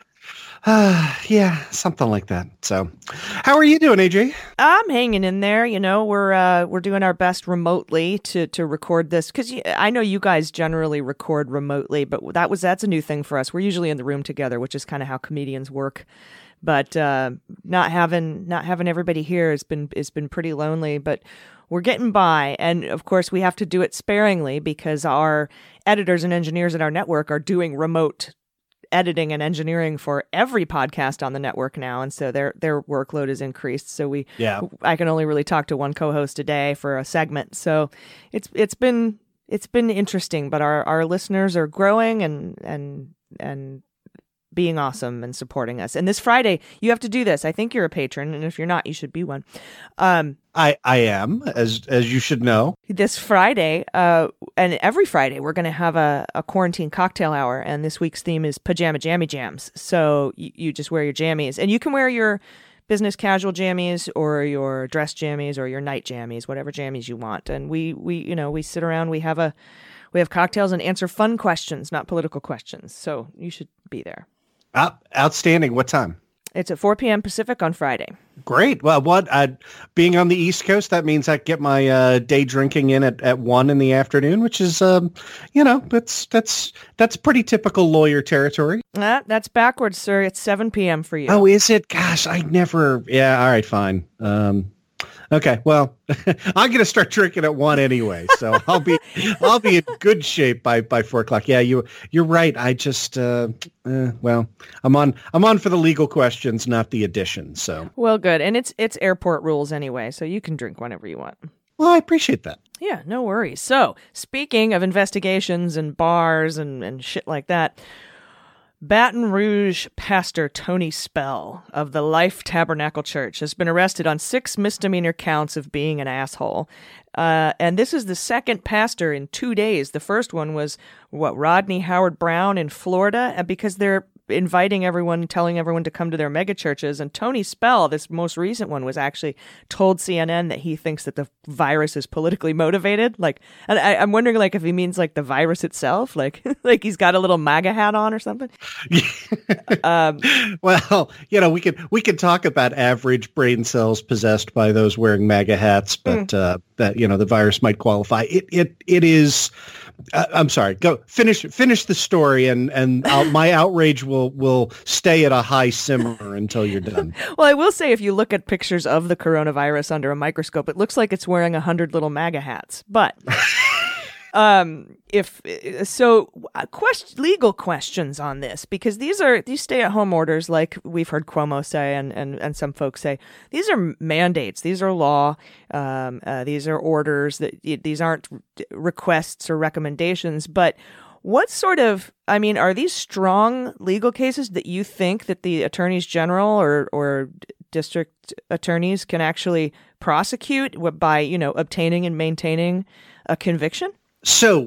Uh, yeah, something like that. So, how are you doing, A J? I'm hanging in there. You know, we're uh, we're doing our best remotely to to record this, because I know you guys generally record remotely, but that was that's a new thing for us. We're usually in the room together, which is kind of how comedians work. But uh, not having not having everybody here has been has been pretty lonely. But we're getting by, and of course, we have to do it sparingly because our editors and engineers at our network are doing remote editing and engineering for every podcast on the network now, and so their their workload is increased. So we, yeah, I can only really talk to one co-host a day for a segment. So it's it's been it's been interesting, but our, our listeners are growing and and and being awesome and supporting us. And this Friday, you have to do this. I think you're a patron, and if you're not, you should be one. Um, I, I am, as as you should know. This Friday, uh, and every Friday, we're going to have a, a quarantine cocktail hour, and this week's theme is Pajama Jammy Jams. So you, you just wear your jammies, and you can wear your business casual jammies or your dress jammies or your night jammies, whatever jammies you want. And we, we you know, we sit around, we have a we have cocktails and answer fun questions, not political questions. So you should be there. Uh, outstanding. What time? It's at four p.m. Pacific on Friday. Great. Well, what uh, being on the East Coast, that means I get my uh, day drinking in at, at one in the afternoon, which is, um, you know, that's that's that's pretty typical lawyer territory. Uh, that's backwards, sir. It's seven p.m. for you. Oh, is it? Gosh, I never. Yeah. All right. Fine. Um, okay. Well, I'm going to start drinking at one anyway, so I'll be I'll be in good shape by, by four o'clock. Yeah, you you're right. I just uh, uh, well, I'm on I'm on for the legal questions, not the addition. So well, good, and it's it's airport rules anyway, so you can drink whenever you want. Well, I appreciate that. Yeah, no worries. So speaking of investigations and bars and and shit like that, Baton Rouge pastor Tony Spell of the Life Tabernacle Church has been arrested on six misdemeanor counts of being an asshole. Uh, and this is the second pastor in two days. The first one was, what, Rodney Howard Brown in Florida? And because they're inviting everyone, telling everyone to come to their mega churches. And Tony Spell, this most recent one, was actually told C N N that he thinks that the virus is politically motivated. Like, and I, I'm wondering, like, if he means like the virus itself, like, like he's got a little MAGA hat on or something. um, well, you know, we could we could talk about average brain cells possessed by those wearing MAGA hats, but mm. uh, that you know the virus might qualify. It it it is. Uh, I'm sorry. Go finish finish the story, and and I'll, my outrage will will stay at a high simmer until you're done. Well, I will say, if you look at pictures of the coronavirus under a microscope, it looks like it's wearing a hundred little MAGA hats. But um, if so, quest- legal questions on this, because these are these stay-at-home orders, like we've heard Cuomo say, and and and some folks say, these are mandates, these are law, um, uh, these are orders, that these aren't requests or recommendations. But what sort of, I mean, are these strong legal cases that you think that the attorneys general or or district attorneys can actually prosecute by, you know, obtaining and maintaining a conviction? So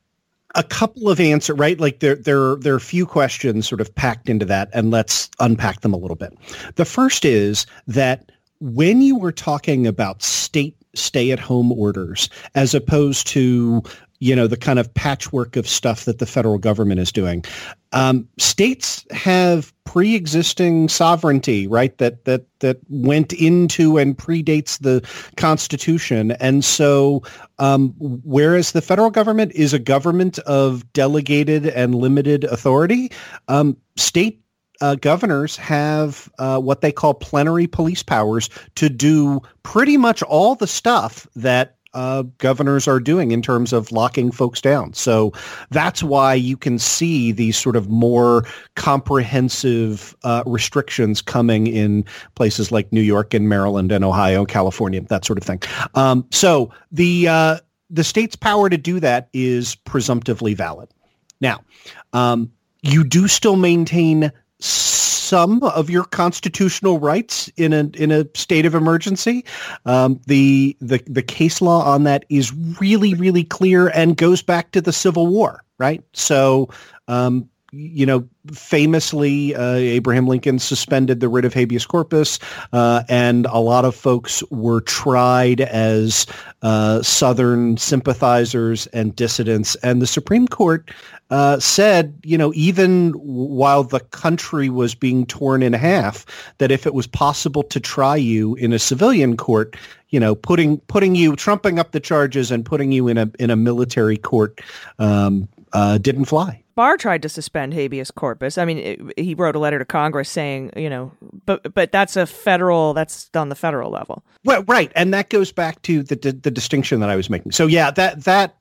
a couple of answers, right? Like there, there, there are a few questions sort of packed into that, and let's unpack them a little bit. The first is that when you were talking about state stay-at-home orders, as opposed to, you know, the kind of patchwork of stuff that the federal government is doing, um, states have pre-existing sovereignty, right? That that that went into and predates the Constitution, and so um, whereas the federal government is a government of delegated and limited authority, um, state Uh, governors have uh, what they call plenary police powers to do pretty much all the stuff that uh, governors are doing in terms of locking folks down. So that's why you can see these sort of more comprehensive uh, restrictions coming in places like New York and Maryland and Ohio, California, that sort of thing. Um, so the uh, the state's power to do that is presumptively valid. Now, um, you do still maintain some of your constitutional rights in a in a state of emergency. Um, the the the case law on that is really, really clear and goes back to the Civil War, right? So, um, you know, famously, uh, Abraham Lincoln suspended the writ of habeas corpus, uh, and a lot of folks were tried as uh, Southern sympathizers and dissidents. And the Supreme Court uh, said, you know, even while the country was being torn in half, that if it was possible to try you in a civilian court, you know, putting putting you, trumping up the charges and putting you in a in a military court um, uh, didn't fly. Barr tried to suspend habeas corpus. I mean, it, he wrote a letter to Congress saying, you know, but but that's a federal, that's on the federal level. Well, right. And that goes back to the, the the distinction that I was making. So, yeah, that that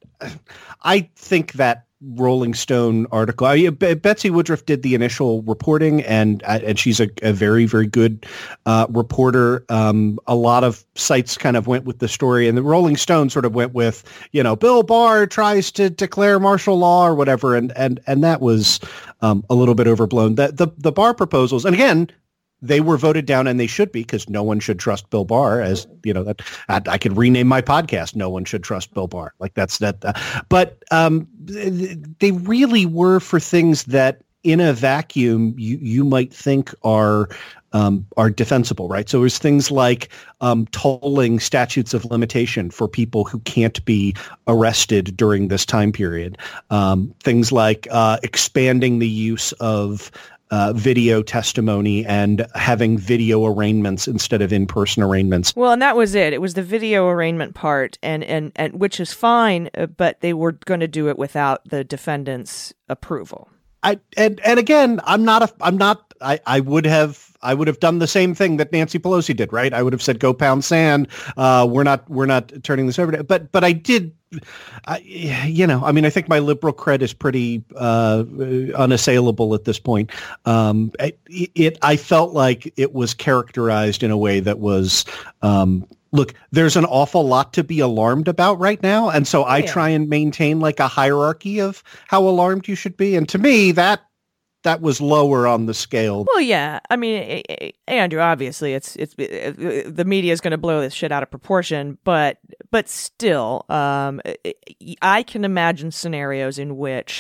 I think that Rolling Stone article, I, Betsy Woodruff did the initial reporting, and and she's a, a very, very good uh, reporter. Um, a lot of sites kind of went with the story, and the Rolling Stone sort of went with, you know, Bill Barr tries to declare martial law or whatever, and and and that was um, a little bit overblown. The, the the Barr proposals, and again, they were voted down, and they should be, because no one should trust Bill Barr. As you know, that I, I could rename my podcast, "No One Should Trust Bill Barr." Like that's that. Uh, but um, they really were for things that, in a vacuum, you you might think are um, are defensible, right? So there's things like um, tolling statutes of limitation for people who can't be arrested during this time period. Um, things like uh, expanding the use of Uh, video testimony and having video arraignments instead of in-person arraignments. Well, and that was it. It was the video arraignment part, and and, and which is fine, uh, but they were going to do it without the defendant's approval. I and and again, I'm not a I'm not I, I would have I would have done the same thing that Nancy Pelosi did, right? I would have said, "Go pound sand. Uh, we're not we're not turning this over." To, but but I did. I, you know, I mean, I think my liberal cred is pretty uh, unassailable at this point. Um, it, it, I felt like it was characterized in a way that was, um, look, there's an awful lot to be alarmed about right now. And so I yeah. try and maintain like a hierarchy of how alarmed you should be. And to me, that that was lower on the scale. Well, yeah. I mean, Andrew, obviously, it's it's it, the media is going to blow this shit out of proportion, but but still, um, I can imagine scenarios in which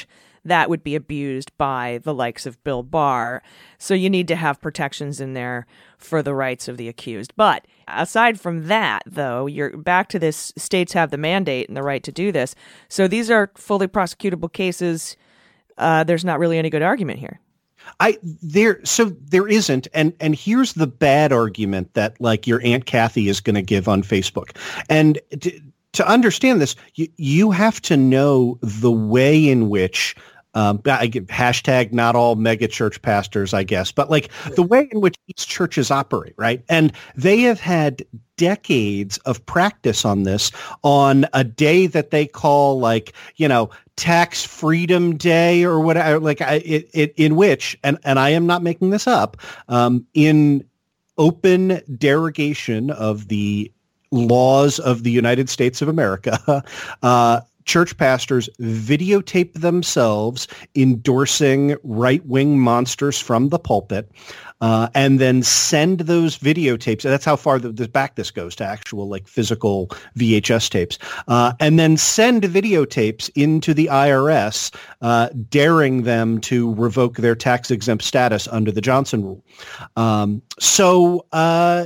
that would be abused by the likes of Bill Barr. So you need to have protections in there for the rights of the accused. But aside from that, though, you're back to this, states have the mandate and the right to do this. So these are fully prosecutable cases. Uh, there's not really any good argument here. I there so there isn't, and and here's the bad argument that like your Aunt Kathy is going to give on Facebook. And to, to understand this, you, you have to know the way in which um, I get hashtag not all mega church pastors, I guess, but like the way in which these churches operate, right? And they have had decades of practice on this on a day that they call like, you know, Tax Freedom Day or whatever, like I, it, it, in which, and, and I am not making this up, um, in open derogation of the laws of the United States of America, uh, church pastors videotape themselves endorsing right-wing monsters from the pulpit, uh, and then send those videotapes. That's how far the, the back this goes to actual like physical V H S tapes, uh, and then send videotapes into the I R S, uh, daring them to revoke their tax-exempt status under the Johnson rule. Um, so uh,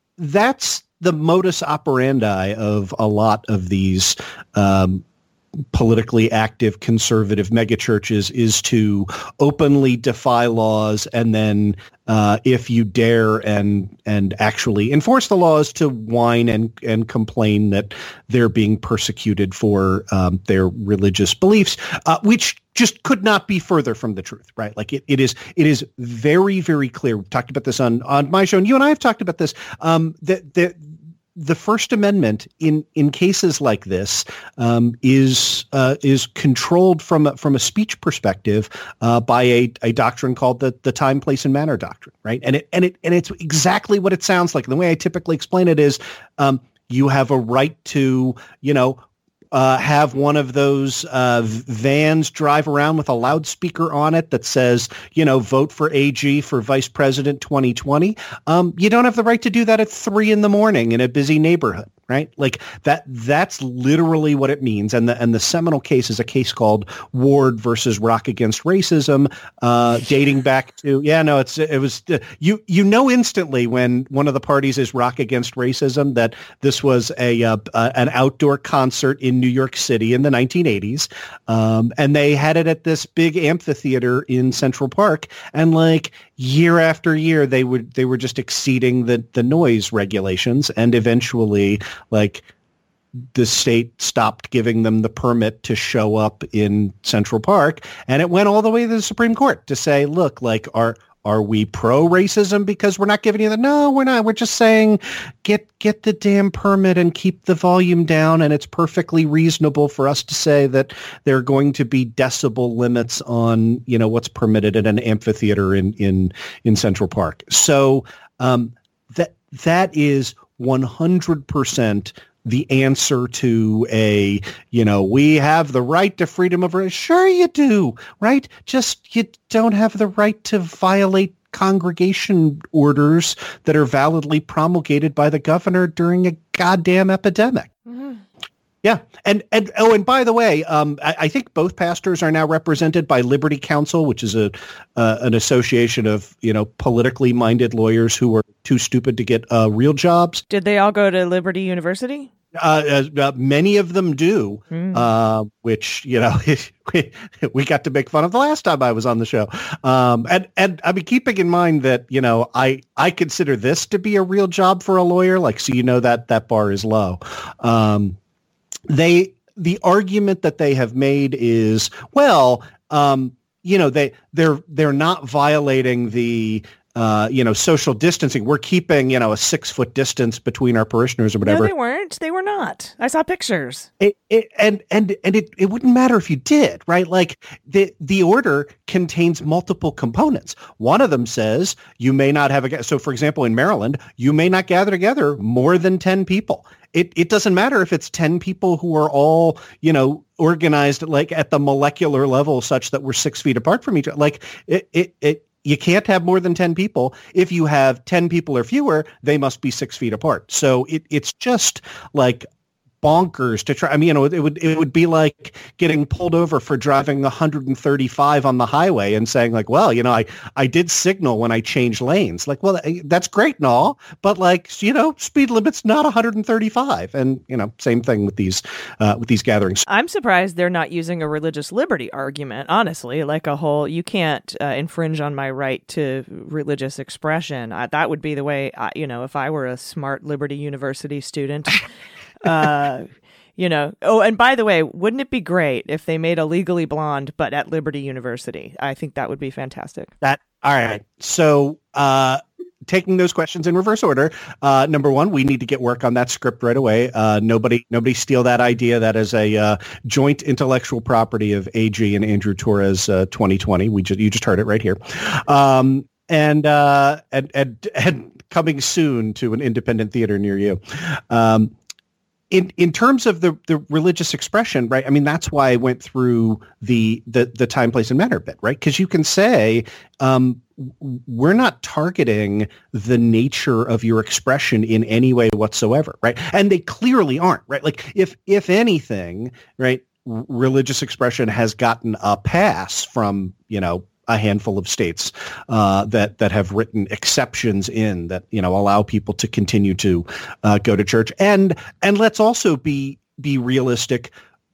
that's the modus operandi of a lot of these um, politically active conservative megachurches is to openly defy laws, and then uh, if you dare and and actually enforce the laws, to whine and and complain that they're being persecuted for um, their religious beliefs, uh, which just could not be further from the truth, right? Like it, it is it is very, very clear. We've talked about this on on my show, and you and I have talked about this, um, that that the First Amendment in, in cases like this um, is uh, is controlled from a, from a speech perspective uh, by a, a doctrine called the the time, place, and manner doctrine, right? And it and it and it's exactly what it sounds like. And the way I typically explain it is, um, you have a right to, you know, Uh, have one of those uh, vans drive around with a loudspeaker on it that says, you know, vote for A G for vice president twenty twenty. Um, you don't have the right to do that at three in the morning in a busy neighborhood, right? Like that, that's literally what it means. And the, and the seminal case is a case called Ward versus Rock Against Racism, uh, dating back to, yeah, no, it's, it was, uh, you, you know, instantly when one of the parties is Rock Against Racism, that this was a, uh, uh, an outdoor concert in New York City in the nineteen eighties. Um, and they had it at this big amphitheater in Central Park. And like year after year, they would, they were just exceeding the, the noise regulations. And eventually, like, the state stopped giving them the permit to show up in Central Park. And it went all the way to the Supreme Court to say, look, like, are, Are we pro-racism because we're not giving you the? No, we're not. We're just saying get get the damn permit and keep the volume down. And it's perfectly reasonable for us to say that there are going to be decibel limits on, you know, what's permitted at an amphitheater in in in Central Park. So um, that that is one hundred percent the answer to a, you know, we have the right to freedom of religion. Sure you do, right? Just you don't have the right to violate congregation orders that are validly promulgated by the governor during a goddamn epidemic. Mm-hmm. Yeah. And, and, oh, and by the way, um, I, I think both pastors are now represented by Liberty Counsel, which is a, uh, an association of, you know, politically minded lawyers who are too stupid to get uh, real jobs. Did they all go to Liberty University? Uh, uh, many of them do, mm. uh, which, you know, we, we got to make fun of the last time I was on the show. Um, and, and I mean, keeping in mind that, you know, I, I consider this to be a real job for a lawyer. Like, so, you know, that that bar is low. Um, they, the argument that they have made is, well, um, you know, they, they're, they're not violating the, Uh, you know, social distancing. We're keeping, you know, a six foot distance between our parishioners or whatever. No, they weren't. They were not. I saw pictures. It, it, and and and it, it wouldn't matter if you did, right? Like the the order contains multiple components. One of them says you may not have a. So, for example, in Maryland, you may not gather together more than ten people. It it doesn't matter if it's ten people who are all, you know, organized like at the molecular level such that we're six feet apart from each other. Like it it it. You can't have more than ten people. If you have ten people or fewer, they must be six feet apart. So it, it's just like bonkers to try. I mean, you know, it would it would be like getting pulled over for driving one hundred thirty-five on the highway and saying like, well, you know, I, I did signal when I changed lanes. Like, well, that's great and all, but like, you know, speed limit's not one hundred thirty-five. And, you know, same thing with these uh, with these gatherings. I'm surprised they're not using a religious liberty argument, honestly, like a whole, you can't uh, infringe on my right to religious expression. I, that would be the way, I, you know, if I were a smart Liberty University student. uh, you know, oh, and by the way, wouldn't it be great if they made a Legally Blonde, but at Liberty University? I think that would be fantastic. That all right. So uh, taking those questions in reverse order, uh, number one, we need to get work on that script right away. Uh, nobody, nobody steal that idea. That is a uh, joint intellectual property of A G and Andrew Torres, uh, twenty twenty. We just you just heard it right here. Um, and uh, and and and coming soon to an independent theater near you. Um, In in terms of the, the religious expression, right? I mean, that's why I went through the the, the time, place, and manner bit, right? Because you can say um, we're not targeting the nature of your expression in any way whatsoever, right? And they clearly aren't, right? Like if if anything, right, r- religious expression has gotten a pass from, you know, a handful of states uh, that that have written exceptions in that, you know, allow people to continue to uh, go to church. And and let's also be be realistic.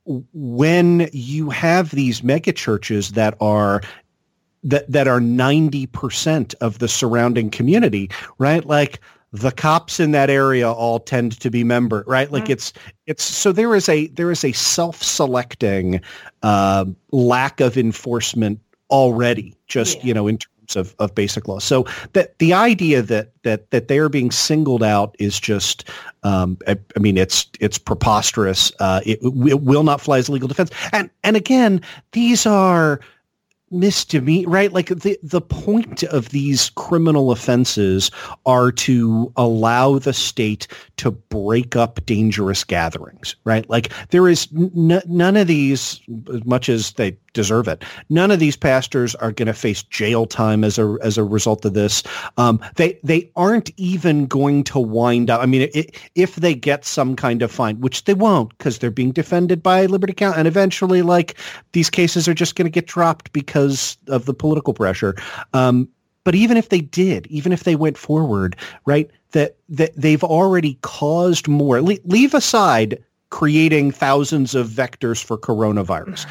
When you have these mega churches that are that that are ninety percent of the surrounding community, right? Like the cops in that area all tend to be member, right? Like mm-hmm. it's it's so there is a there is a self-selecting uh, lack of enforcement already, just, yeah. you know, in terms of, of basic law. So that the idea that that that they are being singled out is just, um, I, I mean, it's it's preposterous. Uh, it, it will not fly as a legal defense. And and again, these are misdemeanor, right? Like the the point of these criminal offenses are to allow the state to break up dangerous gatherings, right? Like there is n- none of these, as much as they deserve it, none of these pastors are going to face jail time as a as a result of this. Um, they they aren't even going to wind up. I mean, it, if they get some kind of fine, which they won't, because they're being defended by Liberty County, and eventually, like these cases are just going to get dropped because of the political pressure. Um, but even if they did, even if they went forward, right, that that they've already caused more. Le- leave aside creating thousands of vectors for coronavirus.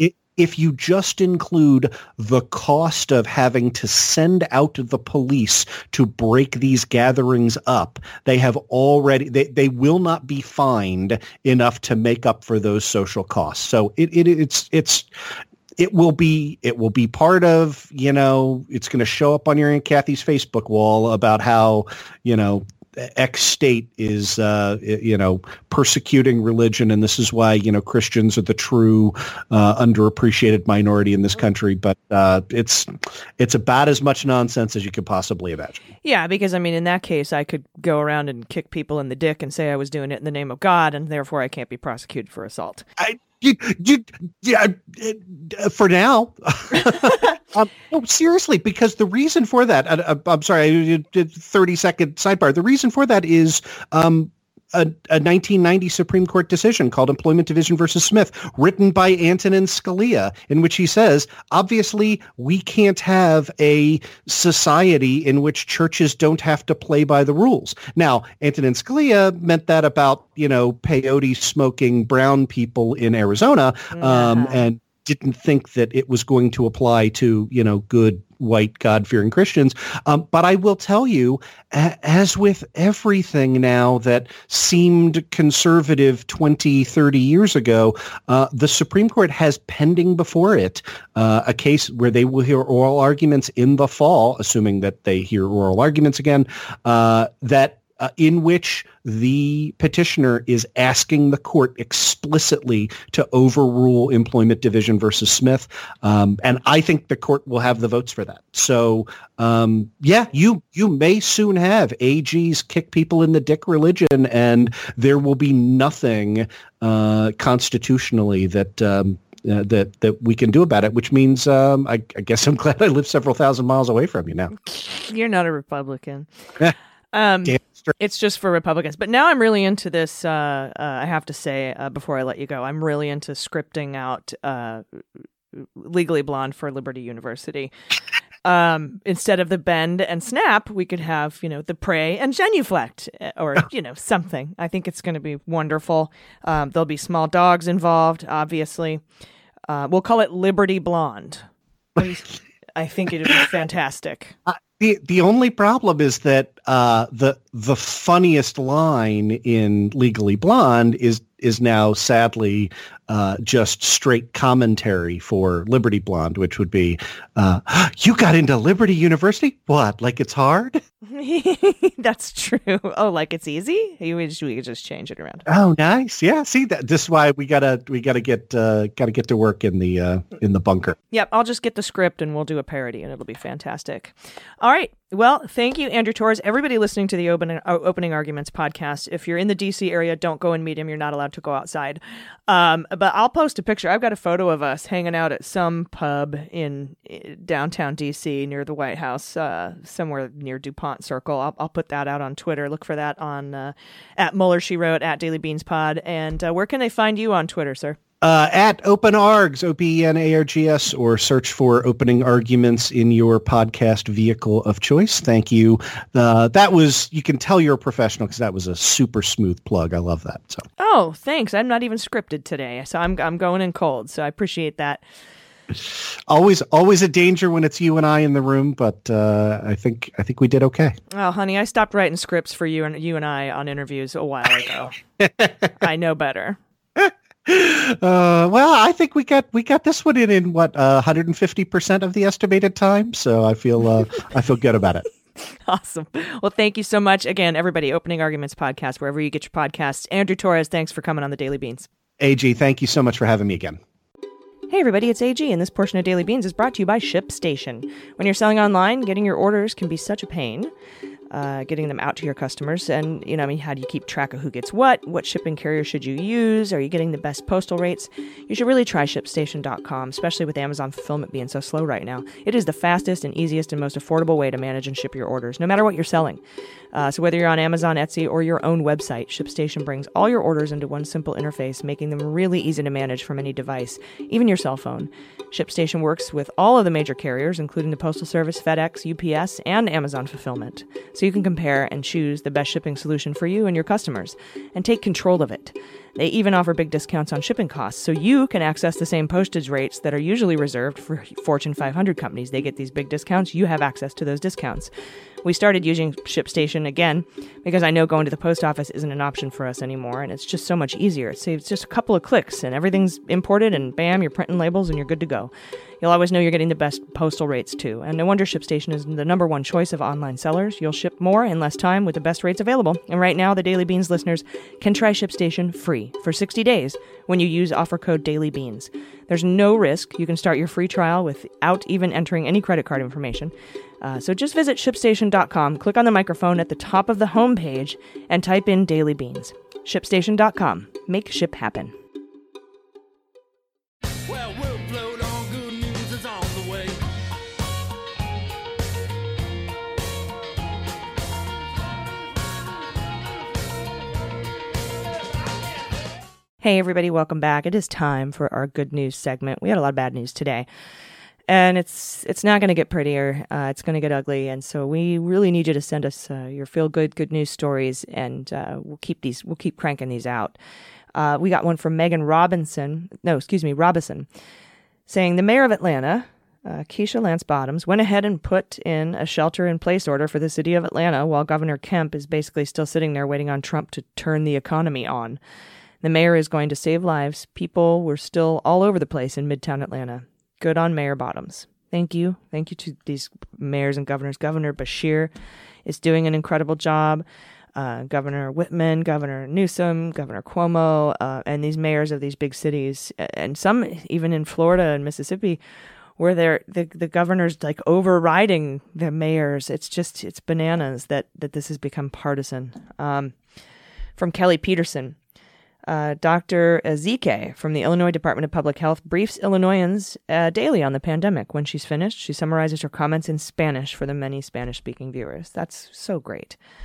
If you just include the cost of having to send out the police to break these gatherings up, they have already they, they will not be fined enough to make up for those social costs. So it, it it's it's it will be it will be part of, you know, it's going to show up on your Aunt Kathy's Facebook wall about how, you know, X state is, uh, you know, persecuting religion, and this is why, you know, Christians are the true uh, underappreciated minority in this country. But uh, it's it's about as much nonsense as you could possibly imagine. Yeah, because I mean, in that case, I could go around and kick people in the dick and say I was doing it in the name of God, and therefore I can't be prosecuted for assault. I, you, you, yeah, for now. Um, no, seriously, because the reason for that, uh, I'm sorry, I did thirty second sidebar. The reason for that is um, a, a nineteen ninety Supreme Court decision called Employment Division versus Smith, written by Antonin Scalia, in which he says, obviously, we can't have a society in which churches don't have to play by the rules. Now, Antonin Scalia meant that about, you know, peyote smoking brown people in Arizona, um, yeah. and didn't think that it was going to apply to, you know, good white God-fearing Christians. Um, but I will tell you, a- as with everything now that seemed conservative twenty, thirty years ago, uh, the Supreme Court has pending before it uh, a case where they will hear oral arguments in the fall, assuming that they hear oral arguments again, uh, that Uh, in which the petitioner is asking the court explicitly to overrule Employment Division versus Smith. Um, and I think the court will have the votes for that. So, um, yeah, you you may soon have A Gs kick people in the dick religion, and there will be nothing uh, constitutionally that um, uh, that that we can do about it, which means um, I, I guess I'm glad I live several thousand miles away from you now. You're not a Republican. Um, Damn straight. it's just for Republicans. But now I'm really into this. Uh, uh, I have to say, uh, before I let you go, I'm really into scripting out uh, Legally Blonde for Liberty University. Um, instead of the bend and snap, we could have, you know, the pray and genuflect, or, you know, something. I think it's going to be wonderful. Um, there'll be small dogs involved, obviously. Uh, we'll call it Liberty Blonde. I think it'd be fantastic. Uh, the the only problem is that uh, the the funniest line in Legally Blonde is is now sadly uh, just straight commentary for Liberty Blonde, which would be, uh, "You got into Liberty University? What? Like it's hard?" That's true. Oh, like it's easy? You we just, we could just change it around. Oh, nice. Yeah. See that. This is why we gotta we gotta get uh, gotta get to work in the uh, in the bunker. Yep. I'll just get the script and we'll do a parody and it'll be fantastic. All right. Well, thank you, Andrew Torres. Everybody listening to the Open, uh, Opening Arguments podcast, if you're in the D C area, don't go and meet him. You're not allowed to go outside. Um, but I'll post a picture. I've got a photo of us hanging out at some pub in uh, downtown D C near the White House, uh, somewhere near DuPont Circle. I'll, I'll put that out on Twitter. Look for that on uh, at Mueller, She Wrote, at Daily Beans Pod. And uh, where can they find you on Twitter, sir? Uh, at Open Args, O P E N A R G S, or search for Opening Arguments in your podcast vehicle of choice. Thank you. Uh, that was, you can tell you're a professional because that was a super smooth plug. I love that. So. Oh, thanks. I'm not even scripted today, so I'm I'm going in cold. So I appreciate that. Always, always a danger when it's you and I in the room, but uh, I think I think we did okay. Oh, honey, I stopped writing scripts for you and you and I on interviews a while ago. I know better. Uh, well, I think we got we got this one in in what uh, one hundred fifty percent of the estimated time, so I feel uh, I feel good about it. Awesome. Well, thank you so much again, everybody. Opening Arguments podcast, wherever you get your podcasts. Andrew Torres, thanks for coming on the Daily Beans. A G, thank you so much for having me again. Hey everybody, it's A G, and this portion of Daily Beans is brought to you by ShipStation. When you're selling online, getting your orders can be such a pain. Uh, getting them out to your customers. And, you know, I mean, how do you keep track of who gets what? What shipping carrier should you use? Are you getting the best postal rates? You should really try ship station dot com, especially with Amazon fulfillment being so slow right now. It is the fastest and easiest and most affordable way to manage and ship your orders, no matter what you're selling. Uh, so whether you're on Amazon, Etsy, or your own website, ShipStation brings all your orders into one simple interface, making them really easy to manage from any device, even your cell phone. ShipStation works with all of the major carriers, including the Postal Service, FedEx, U P S, and Amazon Fulfillment. So you can compare and choose the best shipping solution for you and your customers, and take control of it. They even offer big discounts on shipping costs, so you can access the same postage rates that are usually reserved for Fortune five hundred companies. They get these big discounts. You have access to those discounts. We started using ShipStation again because I know going to the post office isn't an option for us anymore, and it's just so much easier. It saves just a couple of clicks, and everything's imported, and bam, you're printing labels, and you're good to go. You'll always know you're getting the best postal rates, too. And no wonder ShipStation is the number one choice of online sellers. You'll ship more in less time with the best rates available. And right now, the Daily Beans listeners can try ShipStation free for sixty days when you use offer code DailyBeans. There's no risk. You can start your free trial without even entering any credit card information. Uh, so just visit ship station dot com, click on the microphone at the top of the homepage, and type in Daily Beans. ship station dot com. Make ship happen. Well, we'll float on, good news is on the way. Hey everybody, welcome back. It is time for our good news segment. We had a lot of bad news today. And it's it's not going to get prettier. Uh, it's going to get ugly. And so we really need you to send us uh, your feel good, good news stories, and uh, we'll keep these. We'll keep cranking these out. Uh, we got one from Megan Robinson. No, excuse me, Robinson, saying the mayor of Atlanta, uh, Keisha Lance Bottoms, went ahead and put in a shelter-in-place order for the city of Atlanta, while Governor Kemp is basically still sitting there waiting on Trump to turn the economy on. The mayor is going to save lives. People were still all over the place in Midtown Atlanta. Good on Mayor Bottoms. Thank you. Thank you to these mayors and governors. Governor Beshear is doing an incredible job. Uh, Governor Whitman, Governor Newsom, Governor Cuomo, uh, and these mayors of these big cities, and some even in Florida and Mississippi, where they're the, the governors like overriding the mayors. It's just, it's bananas that, that this has become partisan. Um, from Kelly Peterson. Uh, Doctor Ezike from the Illinois Department of Public Health briefs Illinoisans uh, daily on the pandemic. When she's finished, she summarizes her comments in Spanish for the many Spanish-speaking viewers. That's so great.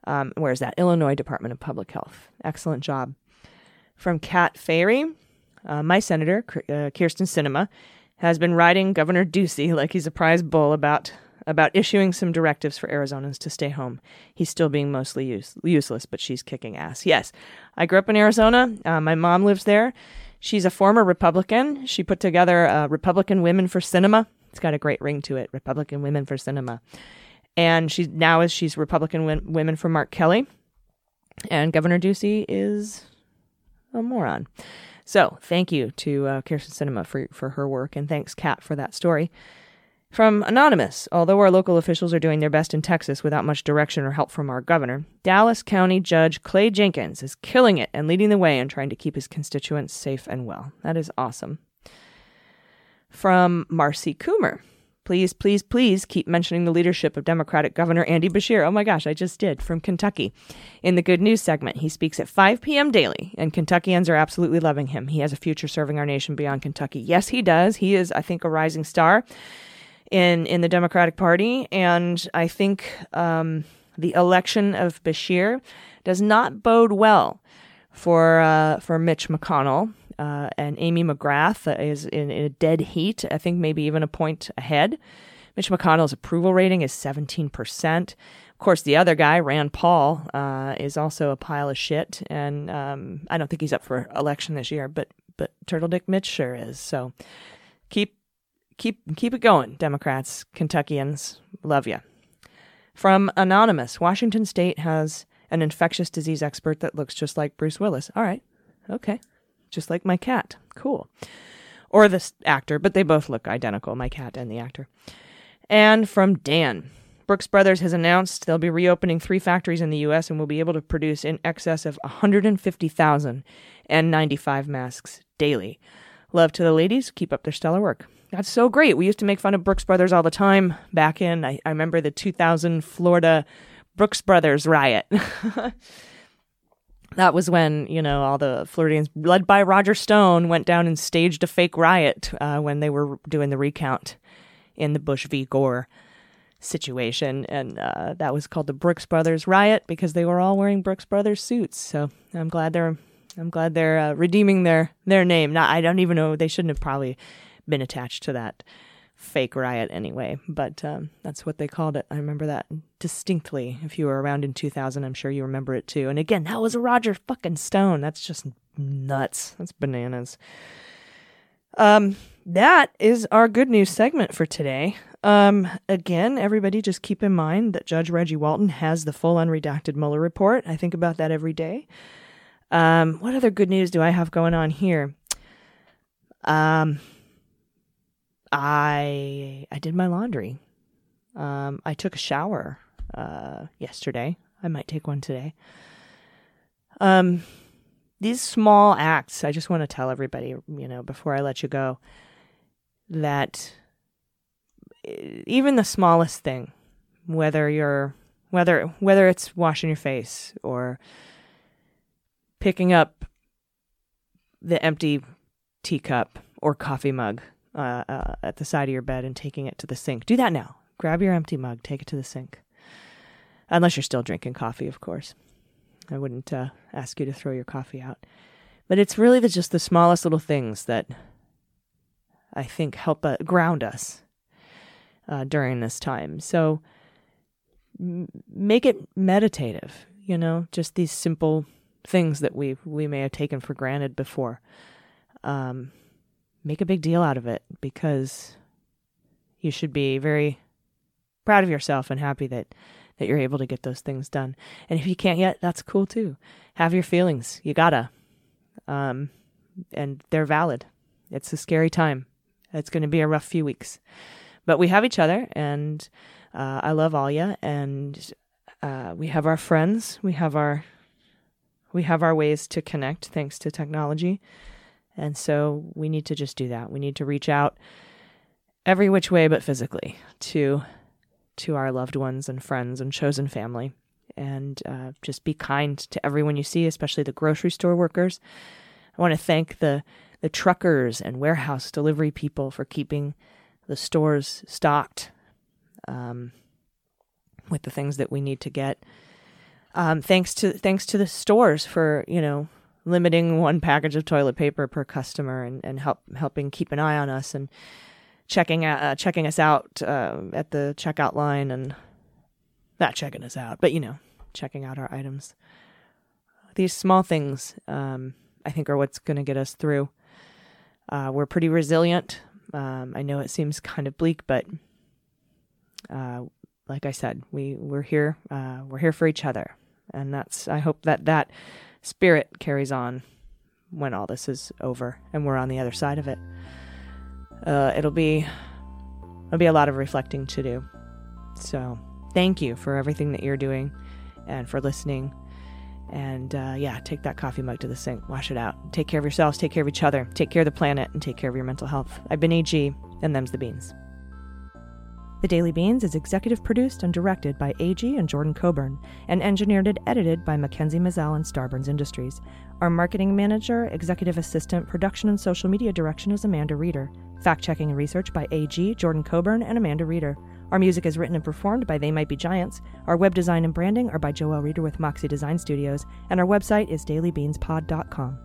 Um, where's that? Illinois Department of Public Health. Excellent job. From Kat Ferry, uh, my senator, uh, Kirsten Sinema, has been riding Governor Ducey like he's a prize bull about about issuing some directives for Arizonans to stay home. He's still being mostly use, useless, but she's kicking ass. Yes, I grew up in Arizona. Uh, my mom lives there. She's a former Republican. She put together uh, Republican Women for Cinema. It's got a great ring to it, Republican Women for Cinema. And she now is she's Republican w- Women for Mark Kelly. And Governor Ducey is a moron. So thank you to uh, Kirsten Sinema for, for her work, and thanks, Kat, for that story. From Anonymous, although our local officials are doing their best in Texas without much direction or help from our governor, Dallas County Judge Clay Jenkins is killing it and leading the way in trying to keep his constituents safe and well. That is awesome. From Marcy Coomer, please, please, please keep mentioning the leadership of Democratic Governor Andy Beshear. Oh my gosh, I just did, from Kentucky. In the Good News segment, he speaks at five p.m. daily, and Kentuckians are absolutely loving him. He has a future serving our nation beyond Kentucky. Yes, he does. He is, I think, a rising star in in the Democratic Party, and I think um, the election of Beshear does not bode well for uh, for Mitch McConnell. Uh, and Amy McGrath is in, in a dead heat, I think maybe even a point ahead. Mitch McConnell's approval rating is seventeen percent. Of course, the other guy, Rand Paul, uh, is also a pile of shit, and um, I don't think he's up for election this year, but but Turtle Dick Mitch sure is. So keep Keep keep it going, Democrats, Kentuckians. Love you. From Anonymous, Washington State has an infectious disease expert that looks just like Bruce Willis. All right. Okay. Just like my cat. Cool. Or this actor, but they both look identical, my cat and the actor. And from Dan, Brooks Brothers has announced they'll be reopening three factories in the U S and will be able to produce in excess of one hundred fifty thousand N ninety-five masks daily. Love to the ladies. Keep up their stellar work. That's so great. We used to make fun of Brooks Brothers all the time back in, I, I remember the two thousand Florida Brooks Brothers riot. That was when, you know, all the Floridians, led by Roger Stone, went down and staged a fake riot uh, when they were doing the recount in the Bush v. Gore situation. And uh, that was called the Brooks Brothers riot because they were all wearing Brooks Brothers suits. So I'm glad they're I'm glad they're uh, redeeming their, their name. Not, I don't even know, they shouldn't have probably been attached to that fake riot anyway, but um, that's what they called it. I remember that distinctly. If you were around in two thousand, I'm sure you remember it too. And again, that was Roger fucking Stone. That's just nuts. That's bananas. Um, that is our good news segment for today. Um, again, everybody just keep in mind that Judge Reggie Walton has the full unredacted Mueller report. I think about that every day. Um, what other good news do I have going on here? Um, I I did my laundry. Um, I took a shower uh, yesterday. I might take one today. Um, these small acts, I just want to tell everybody, you know, before I let you go, that even the smallest thing, whether you're whether whether it's washing your face or picking up the empty teacup or coffee mug uh, uh, at the side of your bed and taking it to the sink. Do that now. Grab your empty mug, take it to the sink. Unless you're still drinking coffee, of course. I wouldn't uh, ask you to throw your coffee out. But it's really the, just the smallest little things that I think help uh, ground us uh, during this time. So m- make it meditative, you know, just these simple things that we we may have taken for granted before. Um, make a big deal out of it, because you should be very proud of yourself and happy that, that you're able to get those things done. And if you can't yet, that's cool too. Have your feelings. You gotta. Um, and they're valid. It's a scary time. It's going to be a rough few weeks. But we have each other, and uh, I love Alia, and uh, we have our friends. We have our we have our ways to connect thanks to technology. And so we need to just do that. We need to reach out every which way but physically to to our loved ones and friends and chosen family. And uh, just be kind to everyone you see, especially the grocery store workers. I want to thank the, the truckers and warehouse delivery people for keeping the stores stocked um, with the things that we need to get. Um, thanks to thanks to the stores for, you know, limiting one package of toilet paper per customer and, and help helping keep an eye on us and checking out, uh, checking us out uh, at the checkout line, and not checking us out, but, you know, checking out our items. These small things, um, I think, are what's going to get us through. Uh, we're pretty resilient. Um, I know it seems kind of bleak, but uh, like I said, we we're here. Uh, we're here for each other, and that's. I hope that that spirit carries on when all this is over and we're on the other side of it. Uh, it'll be it'll be a lot of reflecting to do. So thank you for everything that you're doing and for listening. And uh, yeah, take that coffee mug to the sink, wash it out. Take care of yourselves, take care of each other, take care of the planet, and take care of your mental health. I've been A G, and them's the beans. The Daily Beans is executive produced and directed by A G and Jordan Coburn, and engineered and edited by Mackenzie Mazzell and Starburns Industries. Our marketing manager, executive assistant, production and social media direction is Amanda Reeder. Fact-checking and research by A G, Jordan Coburn, and Amanda Reeder. Our music is written and performed by They Might Be Giants. Our web design and branding are by Joelle Reeder with Moxie Design Studios, and our website is daily beans pod dot com.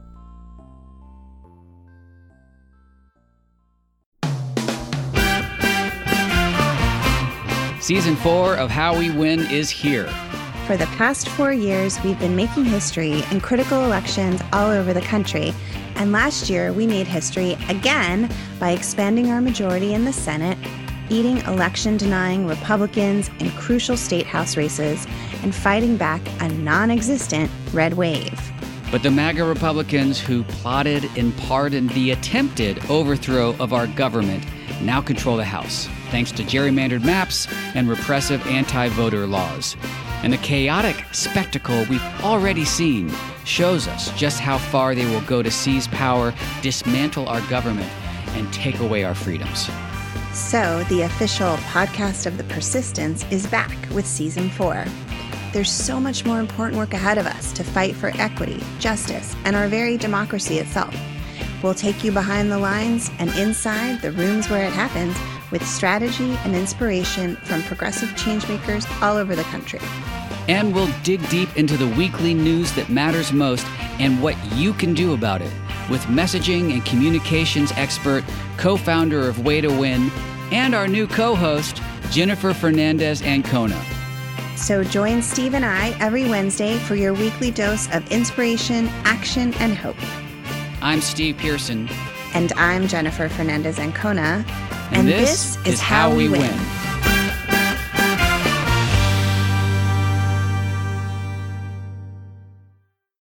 Season four of How We Win is here. For the past four years, we've been making history in critical elections all over the country. And last year, we made history again by expanding our majority in the Senate, beating election-denying Republicans in crucial state house races, and fighting back a non-existent red wave. But the MAGA Republicans who plotted and pardoned the attempted overthrow of our government now control the House, thanks to gerrymandered maps and repressive anti-voter laws. And the chaotic spectacle we've already seen shows us just how far they will go to seize power, dismantle our government, and take away our freedoms. So, the official podcast of The Persistence is back with Season four. There's so much more important work ahead of us to fight for equity, justice, and our very democracy itself. We'll take you behind the lines and inside the rooms where it happens with strategy and inspiration from progressive changemakers all over the country. And we'll dig deep into the weekly news that matters most and what you can do about it with messaging and communications expert, co-founder of Way to Win, and our new co-host, Jennifer Fernandez-Ancona. So join Steve and I every Wednesday for your weekly dose of inspiration, action, and hope. I'm Steve Pearson. And I'm Jennifer Fernandez-Ancona. And, and this, this is How We win. win.